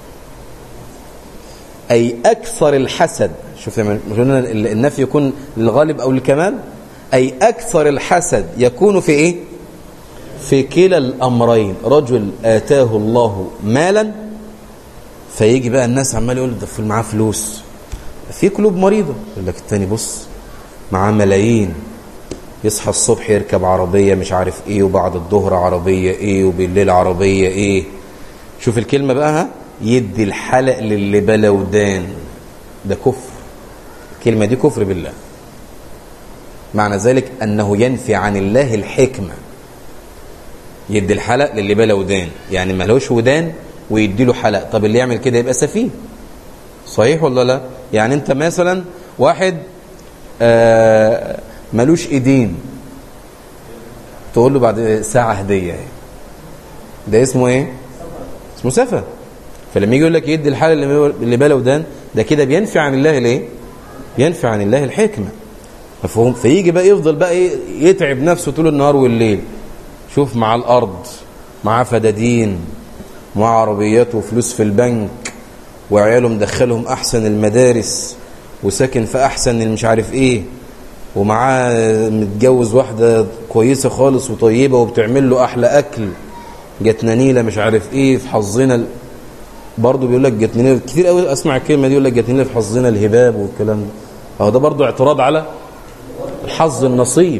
أي أكثر الحسد، شوف لما قلنا النفي يكون للغالب أو للكمال، أي أكثر الحسد يكون في إيه؟ في كلا الأمرين. رجل آتاه الله مالا، فيجي بقى الناس عمال يقول ده في معاه فلوس، في قلوب مريضة. يقول لك التاني بص معاه ملايين، يصحى الصبح يركب عربية مش عارف ايه، وبعد الظهر عربية ايه، وبالليل عربية ايه. شوف الكلمة بقى، ها، يدي الحلق للي بلا ودان. ده كفر، الكلمة دي كفر بالله. معنى ذلك أنه ينفي عن الله الحكمة. يدي الحلق للي بلا ودان، يعني ما لهوش ودان ويدي له حلق. طب اللي يعمل كده يبقى سفيه، صحيح ولا لا؟ يعني انت مثلا واحد آه ملوش ايدين، تقول له بعد ساعة هدية، ده اسمه ايه؟ اسمه سفه. فلما يجي يقول لك يدي الحلق اللي بلا ودان، ده كده بينفي عن الله ليه؟ ينفي عن الله الحكمة. مفهوم؟ فيجي بقى يفضل بقى ايه، يتعب نفسه طول النهار والليل. شوف مع الارض، مع فدادين، مع عربيات وفلوس في البنك، وعياله مدخلهم احسن المدارس، وساكن في احسن المش عارف ايه، ومعاه متجوز واحدة كويسة خالص وطيبة وبتعمل له احلى اكل، جاتنا نيلة مش عارف ايه في حظنا ال... برضه بيقول لك جاتنا نيلة. كتير قوي اسمع الكلمة دي، يقول لك جاتنا نيلة في حظنا الهباب والكلام ده. اهو ده برضه اعتراض على الحظ النصيب.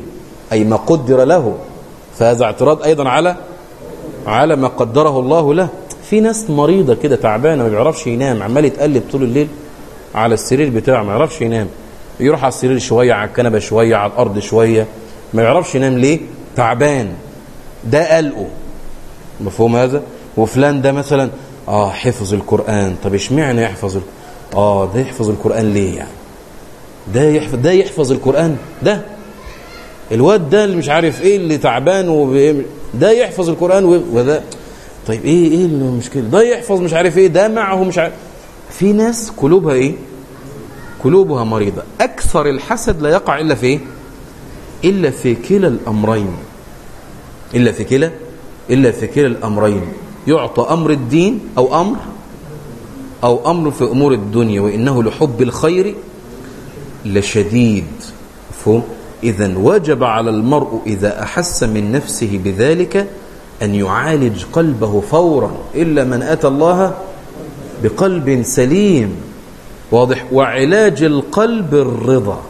أي ما قدر له، فهذا اعتراض أيضا على على ما قدره الله له. في ناس مريضة كده تعبانة ما بيعرفش ينام، عمال يتقلب طول الليل على السرير بتاعه ما يعرفش ينام، يروح على السرير شوية، على الكنبة شوية، على الأرض شوية، ما يعرفش ينام. ليه؟ تعبان، ده قلقه. مفهوم هذا؟ وفلان ده مثلا اه حفظ القرآن، طب اشمعنى يحفظ ال... اه ده يحفظ القرآن ليه يعني؟ ده يحفظ ده يحفظ القرآن، ده الواد ده اللي مش عارف ايه اللي تعبان وب... ده يحفظ القرآن و... وده طيب ايه ايه المشكلة؟ ده يحفظ مش عارف ايه، ده معه مش عارف. في ناس قلوبها ايه؟ قلوبها مريضة. اكثر الحسد لا يقع الا في ايه؟ الا في كلا الامرين، الا في كلا الا في كلا الامرين. يعطى امر الدين او امر او امر في امور الدنيا، وانه لحب الخير لشديد. مفهوم؟ اذا وجب على المرء اذا احس من نفسه بذلك ان يعالج قلبه فورا، الا من اتى الله بقلب سليم. واضح؟ وعلاج القلب الرضا.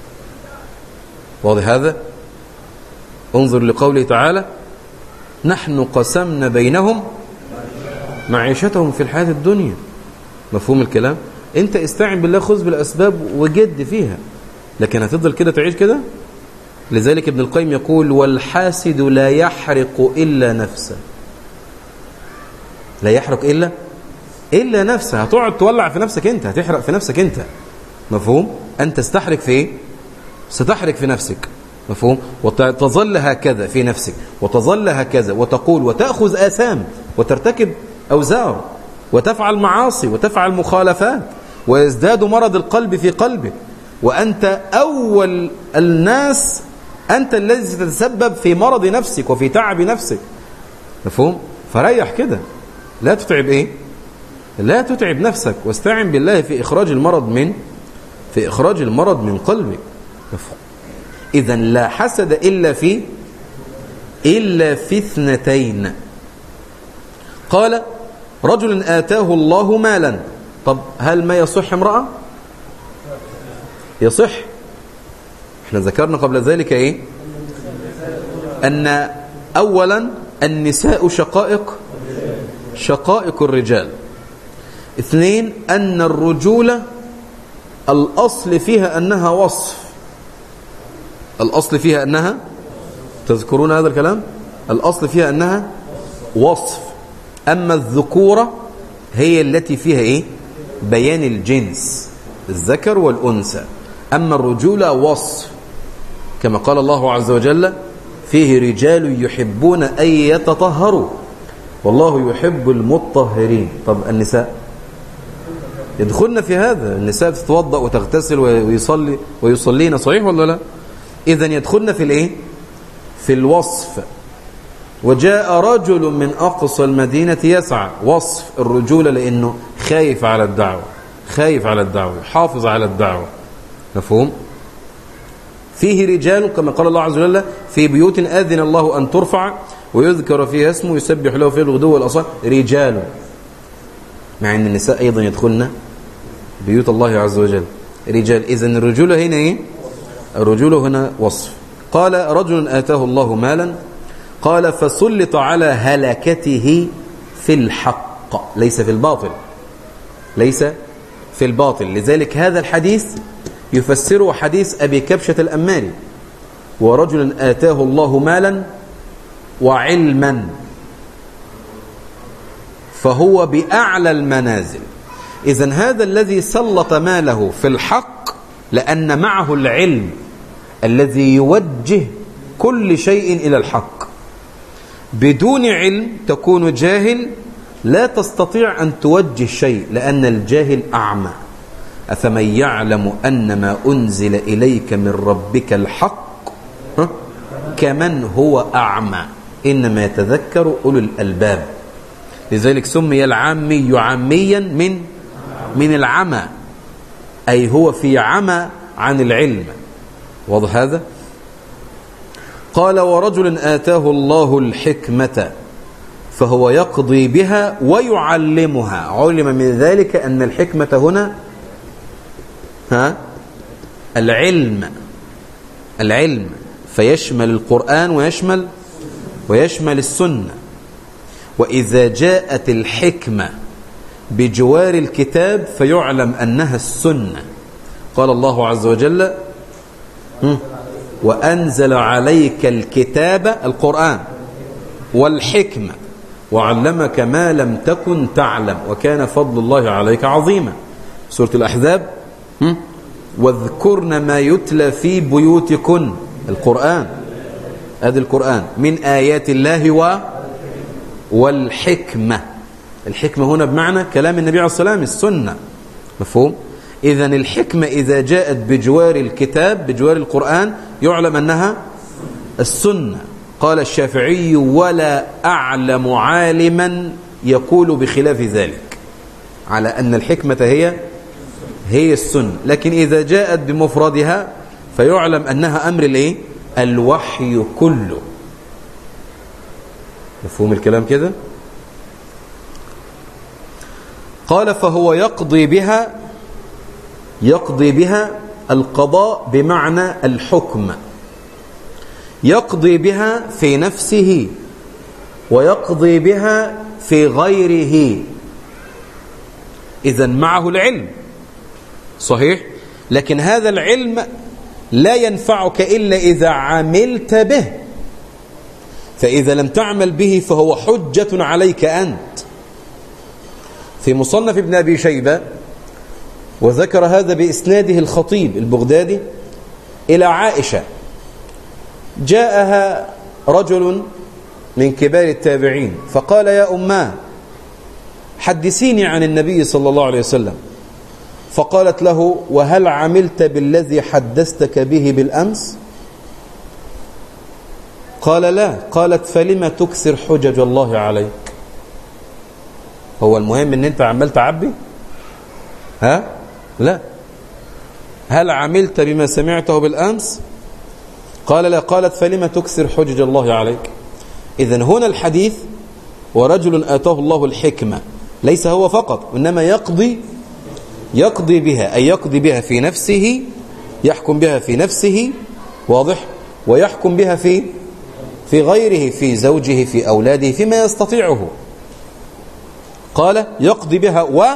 واضح هذا؟ انظر لقوله تعالى: نحن قسمنا بينهم معيشتهم في الحياة الدنيا. مفهوم الكلام؟ انت استعن بالله، خذ بالأسباب وجد فيها، لكن هتفضل كده تعيش كده؟ لذلك ابن القيم يقول: والحاسد لا يحرق إلا نفسه. لا يحرق إلا إلا نفسه. هتقعد تولع في نفسك انت، هتحرق في نفسك انت. مفهوم؟ أنت تستحرق في ايه؟ ستحرق في نفسك. مفهوم؟ وتظل هكذا في نفسك، وتظل هكذا، وتقول وتأخذ آثام، وترتكب أوزار، وتفعل معاصي، وتفعل مخالفات، ويزداد مرض القلب في قلبك، وأنت أول الناس، أنت الذي تتسبب في مرض نفسك وفي تعب نفسك. مفهوم؟ فريح كده، لا تتعب إيه؟ لا تتعب نفسك، واستعن بالله في إخراج المرض من في إخراج المرض من قلبك. مفهوم؟ إذن لا حسد إلا في إلا في اثنتين. قال: رجل آتاه الله مالا. طب هل ما يصح امرأة؟ يصح. احنا ذكرنا قبل ذلك ايه؟ أن أولا النساء شقائق شقائق الرجال. اثنين، أن الرجولة الأصل فيها أنها وصف. الأصل فيها أنها، تذكرون هذا الكلام؟ الأصل فيها أنها وصف. أما الذكورة هي التي فيها إيه؟ بيان الجنس، الذكر والأنثى. أما الرجولة وصف، كما قال الله عز وجل: فيه رجال يحبون أن يتطهروا والله يحب المطهرين. طب النساء يدخلن في هذا، النساء تتوضأ وتغتسل ويصلي ويصلين، صحيح ولا لا؟ إذن يدخلن في الإيه؟ في الوصف. وجاء رجل من أقصى المدينة يسعى، وصف الرجولة، لأنه خايف على الدعوة، خايف على الدعوة، حافظ على الدعوة. مفهوم؟ فيه رجال كما قال الله عز وجل: في بيوت آذن الله أن ترفع ويذكر فيها اسمه يسبح له فيه الغدو والأصال. رجال، مع أن النساء أيضا يدخلن بيوت الله عز وجل. رجال. إذن الرجولة هنا إيه؟ الرجولة هنا وصف. قال: رجل آتاه الله مالا. قال: فسلط على هلكته في الحق، ليس في الباطل، ليس في الباطل. لذلك هذا الحديث يفسره حديث أبي كبشة الأماري: ورجل آتاه الله مالا وعلما فهو بأعلى المنازل. إذن هذا الذي سلط ماله في الحق لأن معه العلم الذي يوجه كل شيء إلى الحق. بدون علم تكون جاهل، لا تستطيع أن توجه شيء، لأن الجاهل أعمى. أفمن يعلم أن ما أنزل إليك من ربك الحق كمن هو أعمى إنما يتذكر أولو الألباب. لذلك سمي العامي عاميا من من العمى، أي هو في عمى عن العلم. واضح هذا؟ قال: ورجل آتاه الله الحكمة فهو يقضي بها ويعلمها. علم من ذلك أن الحكمة هنا ها العلم العلم فيشمل القرآن ويشمل ويشمل السنة. وإذا جاءت الحكمة بجوار الكتاب فيعلم أنها السنة. قال الله عز وجل وأنزل عليك الكتاب القرآن والحكمة وعلمك ما لم تكن تعلم وكان فضل الله عليك عظيما. سورة الأحزاب واذكرن ما يتلى في بيوتكن القرآن، هذا القرآن من آيات الله و والحكمة. الحكمة هنا بمعنى كلام النبي عليه الصلاة والسلام السنة، مفهوم؟ إذن الحكمة إذا جاءت بجوار الكتاب بجوار القرآن يعلم أنها السنة. قال الشافعي ولا أعلم عالما يقول بخلاف ذلك، على أن الحكمة هي هي السنة. لكن إذا جاءت بمفردها فيعلم أنها أمر الإيه؟ الوحي كله. مفهوم الكلام كده؟ قال فهو يقضي بها يقضي بها القضاء بمعنى الحكم، يقضي بها في نفسه ويقضي بها في غيره. إذن معه العلم صحيح، لكن هذا العلم لا ينفعك إلا إذا عملت به، فإذا لم تعمل به فهو حجة عليك أنت. في مصنف ابن أبي شيبة وذكر هذا بإسناده الخطيب البغدادي إلى عائشة، جاءها رجل من كبار التابعين فقال يا أماه حدثيني عن النبي صلى الله عليه وسلم، فقالت له وهل عملت بالذي حدثتك به بالأمس؟ قال لا. قالت فلما تكثر حجج الله عليك؟ هو المهم ان انت عمال تعبي؟ ها؟ لا. هل عملت بما سمعته بالأمس؟ قال لا. قالت فلما تكثر حجج الله عليك؟ إذن هنا الحديث ورجل آتاه الله الحكمة ليس هو فقط، وإنما يقضي يقضي بها، أي يقضي بها في نفسه، يحكم بها في نفسه، واضح، ويحكم بها في في غيره، في زوجه، في أولاده، فيما يستطيعه. قال يقضي بها و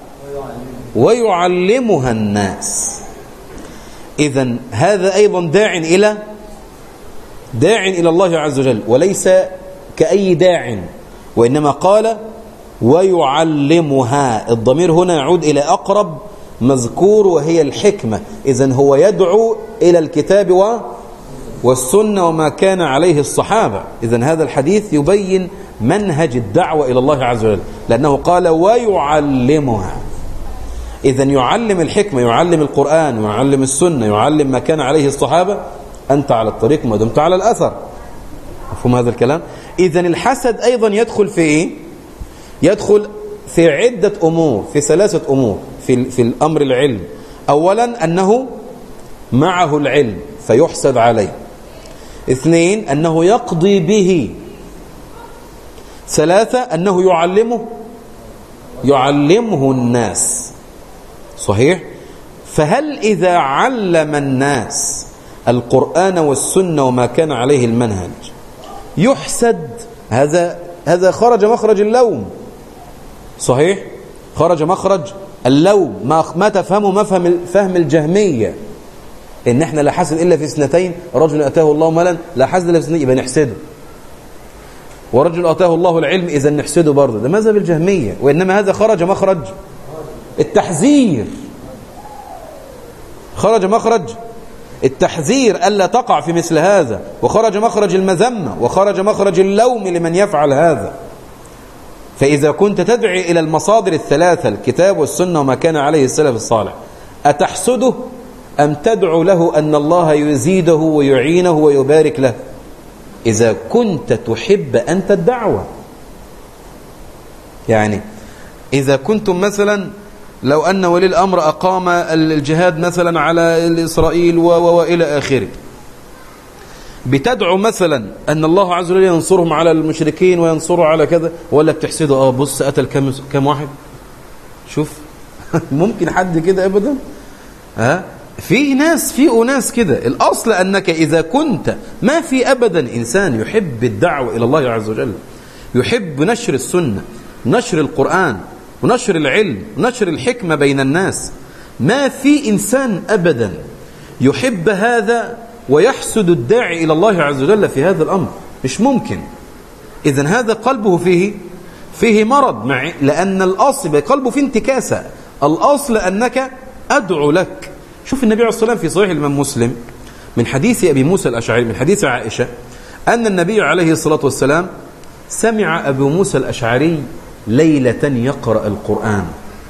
ويعلمها الناس. إذن هذا أيضا داع إلى داع إلى الله عز وجل، وليس كأي داع، وإنما قال ويعلمها. الضمير هنا يعود إلى أقرب مذكور وهي الحكمة. إذن هو يدعو إلى الكتاب و والسنة وما كان عليه الصحابة. إذن هذا الحديث يبين منهج الدعوة إلى الله عز وجل، لأنه قال ويعلمها. إذن يعلم الحكمة، يعلم القرآن، يعلم السنة، يعلم ما كان عليه الصحابة. أنت على الطريق ما دمت على الأثر. مفهوم هذا الكلام؟ إذن الحسد أيضا يدخل في إيه؟ يدخل في عدة أمور، في ثلاثة أمور في, في الأمر العلم. أولا أنه معه العلم فيحسد عليه. اثنين أنه يقضي به. ثلاثة أنه يعلمه يعلمه الناس. صحيح؟ فهل إذا علم الناس القرآن والسنة وما كان عليه المنهج يحسد؟ هذا هذا خرج مخرج اللوم. صحيح؟ خرج مخرج اللوم. ما ما تفهمه مفهم فهم الجهمية إن احنا لا حسد إلا في اثنتين: رجل أتاه الله مالا لا حسد إلا في اثنتين، يبقى نحسده. ورجل أتاه الله العلم إذا نحسده برضه. ده مذهب الجهمية. وإنما هذا خرج مخرج التحذير، خرج مخرج التحذير ألا تقع في مثل هذا، وخرج مخرج المذمة، وخرج مخرج اللوم لمن يفعل هذا. فإذا كنت تدعي إلى المصادر الثلاثة الكتاب والسنة وما كان عليه السلف الصالح، أتحسده أم تدعو له أن الله يزيده ويعينه ويبارك له؟ إذا كنت تحب أنت الدعوة، يعني إذا كنتم مثلا لو أن ولي الأمر أقام الجهاد مثلا على إسرائيل وإلى آخره، بتدعو مثلا أن الله عز وجل ينصرهم على المشركين وينصروا على كذا، ولا بتحسده اه بص قتل كم كم واحد؟ شوف ممكن حد كده أبدا؟ ها في ناس في أناس كده. الأصل أنك إذا كنت ما في أبدا إنسان يحب الدعوة إلى الله عز وجل، يحب نشر السنة، نشر القرآن، ونشر العلم، ونشر الحكمة بين الناس، ما في إنسان أبدا يحب هذا ويحسد الداعي إلى الله عز وجل في هذا الأمر، مش ممكن. إذن هذا قلبه فيه فيه مرض، مع لأن الأصل قلبه فيه انتكاسة. الأصل أنك أدعو لك. شوف النبي عليه الصلاة والسلام في صحيح الإمام مسلم من حديث أبي موسى الأشعري من حديث عائشة أن النبي عليه الصلاة والسلام سمع أبو موسى الأشعري ليلة يقرأ القرآن.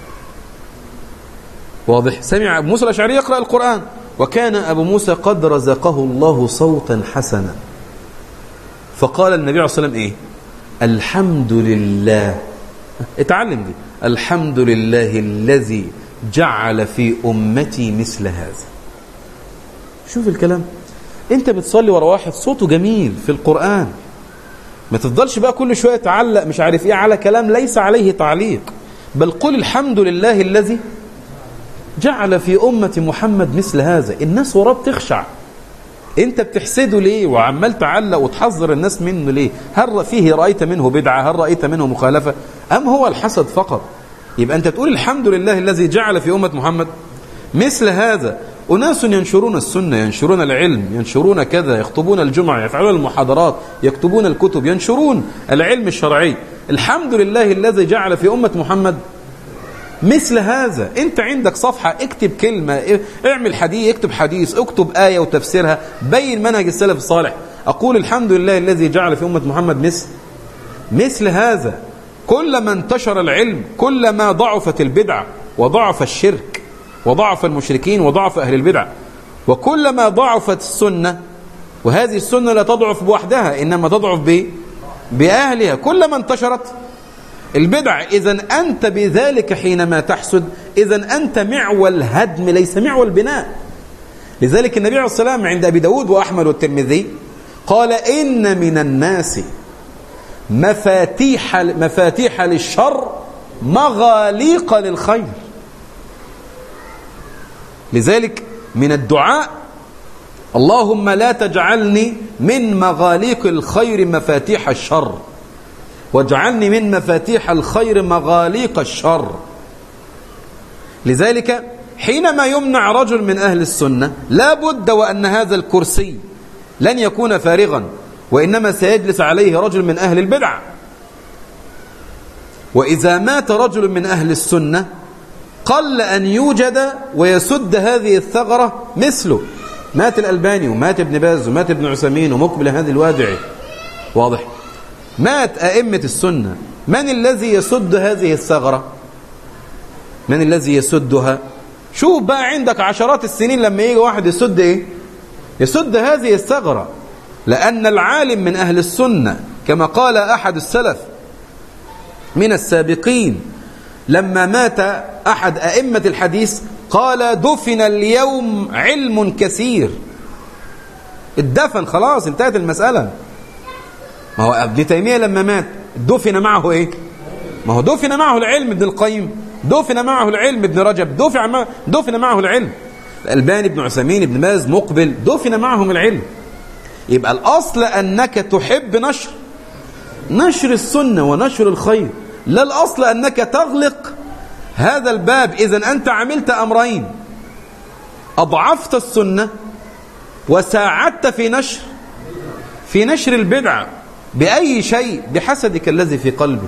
واضح؟ سمع أبو موسى الأشعري يقرأ القرآن، وكان أبو موسى قد رزقه الله صوتا حسنا، فقال النبي عليه الصلاة والسلام إيه؟ الحمد لله، اتعلم دي، الحمد لله الذي جعل في أمتي مثل هذا. شوف الكلام، انت بتصلي ورا واحد صوته جميل في القرآن، ما تفضلش بقى كل شوية تعلق مش عارف ايه على كلام ليس عليه تعليق، بل قل الحمد لله الذي جعل في أمة محمد مثل هذا. الناس وراه بتخشع، انت بتحسده ليه وعمال تعلق وتحذر الناس منه ليه؟ هل فيه رأيت منه بدعة؟ هل رأيت منه مخالفة؟ أم هو الحسد فقط؟ يبقى أنت تقول الحمد لله الذي جعل في أمة محمد مثل هذا. أناس ينشرون السنة، ينشرون العلم، ينشرون كذا، يخطبون الجمعة، يفعلون المحاضرات، يكتبون الكتب، ينشرون العلم الشرعي. الحمد لله الذي جعل في أمة محمد مثل هذا. انت عندك صفحة اكتب كلمة، اعمل حديث، اكتب حديث، اكتب آية وتفسيرها، بين منهج السلف الصالح. أقول الحمد لله الذي جعل في أمة محمد مثل مثل هذا. كلما انتشر العلم كلما ضعفت البدعة وضعف الشرك وضعف المشركين وضعف أهل البدع، وكلما ضعفت السنة، وهذه السنة لا تضعف بوحدها إنما تضعف ب... بأهلها، كلما انتشرت البدع. إذن أنت بذلك حينما تحسد إذن أنت معول هدم ليس معول بناء. لذلك النبي عليه الصلاة والسلام عند أبي داود وأحمد والترمذي قال إن من الناس مفاتيح مفاتيح للشر مغاليق للخير. لذلك من الدعاء اللهم لا تجعلني من مغاليق الخير مفاتيح الشر، واجعلني من مفاتيح الخير مغاليق الشر. لذلك حينما يمنع رجل من أهل السنة لا بد وأن هذا الكرسي لن يكون فارغا، وإنما سيجلس عليه رجل من أهل البدع. وإذا مات رجل من أهل السنة قل أن يوجد ويسد هذه الثغرة مثله. مات الألباني ومات ابن باز ومات ابن عثيمين ومقبل هذه الوادعي. واضح؟ مات أئمة السنة، من الذي يسد هذه الثغرة؟ من الذي يسدها؟ شوف بقى عندك عشرات السنين لما يجي واحد يسد إيه؟ يسد هذه الثغرة. لأن العالم من أهل السنة كما قال أحد السلف من السابقين لما مات أحد أئمة الحديث قال دفن اليوم علم كثير. الدفن خلاص انتهت المسألة. ما هو ابن تيمية لما مات دفن معه ايه؟ ما هو دفن معه العلم. ابن القيم دفن معه العلم. ابن رجب دفن دفن معه العلم. الألباني، ابن عثيمين، ابن باز، مقبل دفن معهم العلم. يبقى الأصل أنك تحب نشر نشر السنة ونشر الخير، لا الأصل أنك تغلق هذا الباب. إذن أنت عملت أمرين: أضعفت السنة وساعدت في نشر في نشر البدعة. بأي شيء؟ بحسدك الذي في قلبك،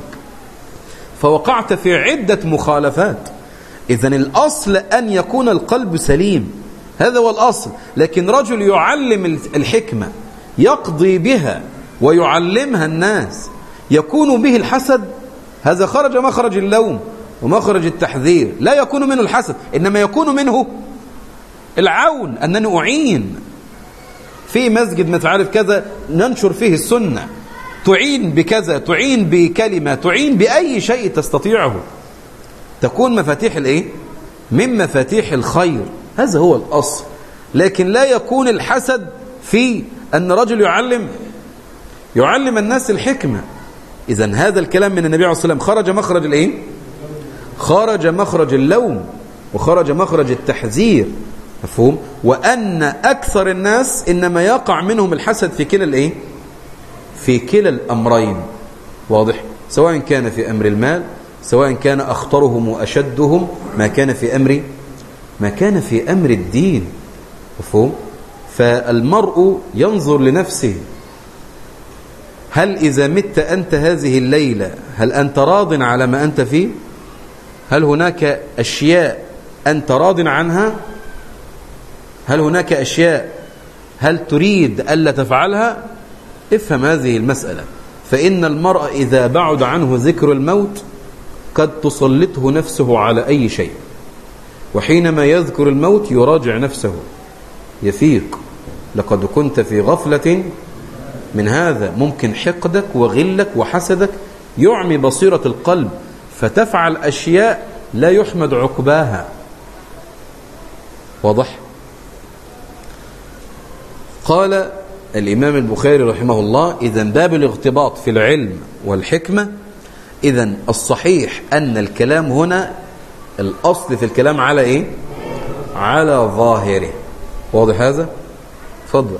فوقعت في عدة مخالفات. إذن الأصل أن يكون القلب سليم، هذا هو الأصل. لكن رجل يعلم الحكمة يقضي بها ويعلمها الناس يكون به الحسد، هذا خرج مخرج اللوم ومخرج التحذير. لا يكون منه الحسد، إنما يكون منه العون، أنني أعين في مسجد ما تعرف كذا ننشر فيه السنة، تعين بكذا، تعين بكلمة، تعين بأي شيء تستطيعه، تكون مفاتيح الإيه؟ من مفاتيح الخير. هذا هو الأصل. لكن لا يكون الحسد في أن رجل يعلم يعلم الناس الحكمة. إذن هذا الكلام من النبي عليه الصلاة والسلام خرج مخرج الإيه؟ خرج مخرج اللوم وخرج مخرج التحذير. مفهوم؟ وأن أكثر الناس إنما يقع منهم الحسد في كلا الإيه؟ في كلا الأمرين. واضح؟ سواء كان في أمر المال، سواء كان أخطرهم وأشدهم ما كان في أمر ما كان في أمر الدين. مفهوم؟ فالمرء ينظر لنفسه، هل إذا مت أنت هذه الليلة هل أنت راض على ما أنت فيه؟ هل هناك أشياء أنت راض عنها؟ هل هناك أشياء هل تريد ألا تفعلها؟ افهم هذه المسألة. فإن المرء إذا بعد عنه ذكر الموت قد تسلطه نفسه على أي شيء، وحينما يذكر الموت يراجع نفسه يفيق، لقد كنت في غفلة من هذا. ممكن حقدك وغلك وحسدك يعمي بصيرة القلب فتفعل أشياء لا يحمد عقباها. واضح؟ قال الإمام البخاري رحمه الله: إذن باب الاغتباط في العلم والحكمة. إذن الصحيح أن الكلام هنا الأصل في الكلام على إيه؟ على ظاهره. واضح هذا؟ تفضل.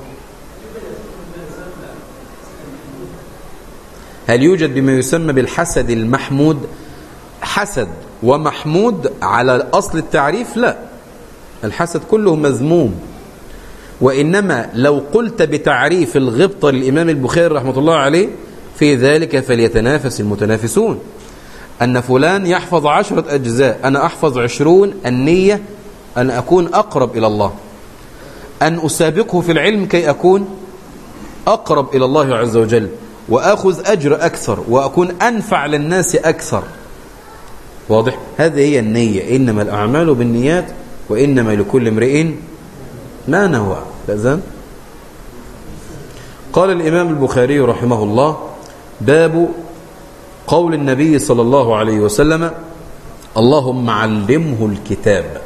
هل يوجد بما يسمى بالحسد المحمود؟ حسد ومحمود على أصل التعريف؟ لا، الحسد كله مذموم. وإنما لو قلت بتعريف الغبطة للإمام البخاري رحمة الله عليه في ذلك فليتنافس المتنافسون، أن فلان يحفظ عشرة أجزاء، أنا أحفظ عشرون، النية أن أكون أقرب إلى الله، أن أسابقه في العلم كي أكون أقرب إلى الله عز وجل وأخذ أجر أكثر وأكون أنفع للناس أكثر. واضح؟ هذه هي النية. إنما الأعمال بالنيات وإنما لكل امرئ ما نوى. لازم. قال الإمام البخاري رحمه الله: باب قول النبي صلى الله عليه وسلم: اللهم علمه الكتاب.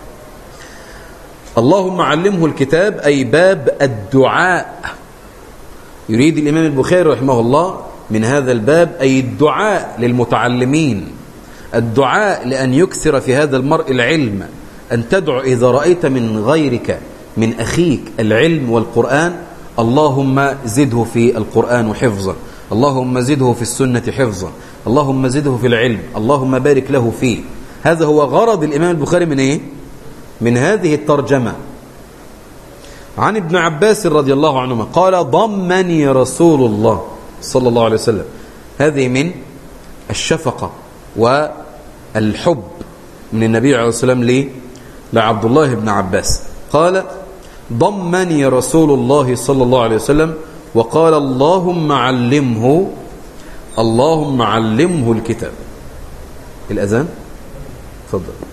اللهم علمه الكتاب أي باب الدعاء. يريد الإمام البخاري رحمه الله من هذا الباب أي الدعاء للمتعلمين، الدعاء لأن يكثر في هذا المرء العلم، أن تدعو إذا رأيت من غيرك من أخيك العلم والقرآن: اللهم زده في القرآن حفظا، اللهم زده في السنة حفظا، اللهم زده في العلم، اللهم بارك له فيه. هذا هو غرض الإمام البخاري من إيه؟ من هذه الترجمة. عن ابن عباس رضي الله عنهما قال: ضمني رسول الله صلى الله عليه وسلم. هذه من الشفقة والحب من النبي عليه الصلاة والسلام ليه؟ لعبد الله بن عباس. قال: ضمني رسول الله صلى الله عليه وسلم وقال: اللهم علمه اللهم علمه الكتاب. الأذان. تفضل.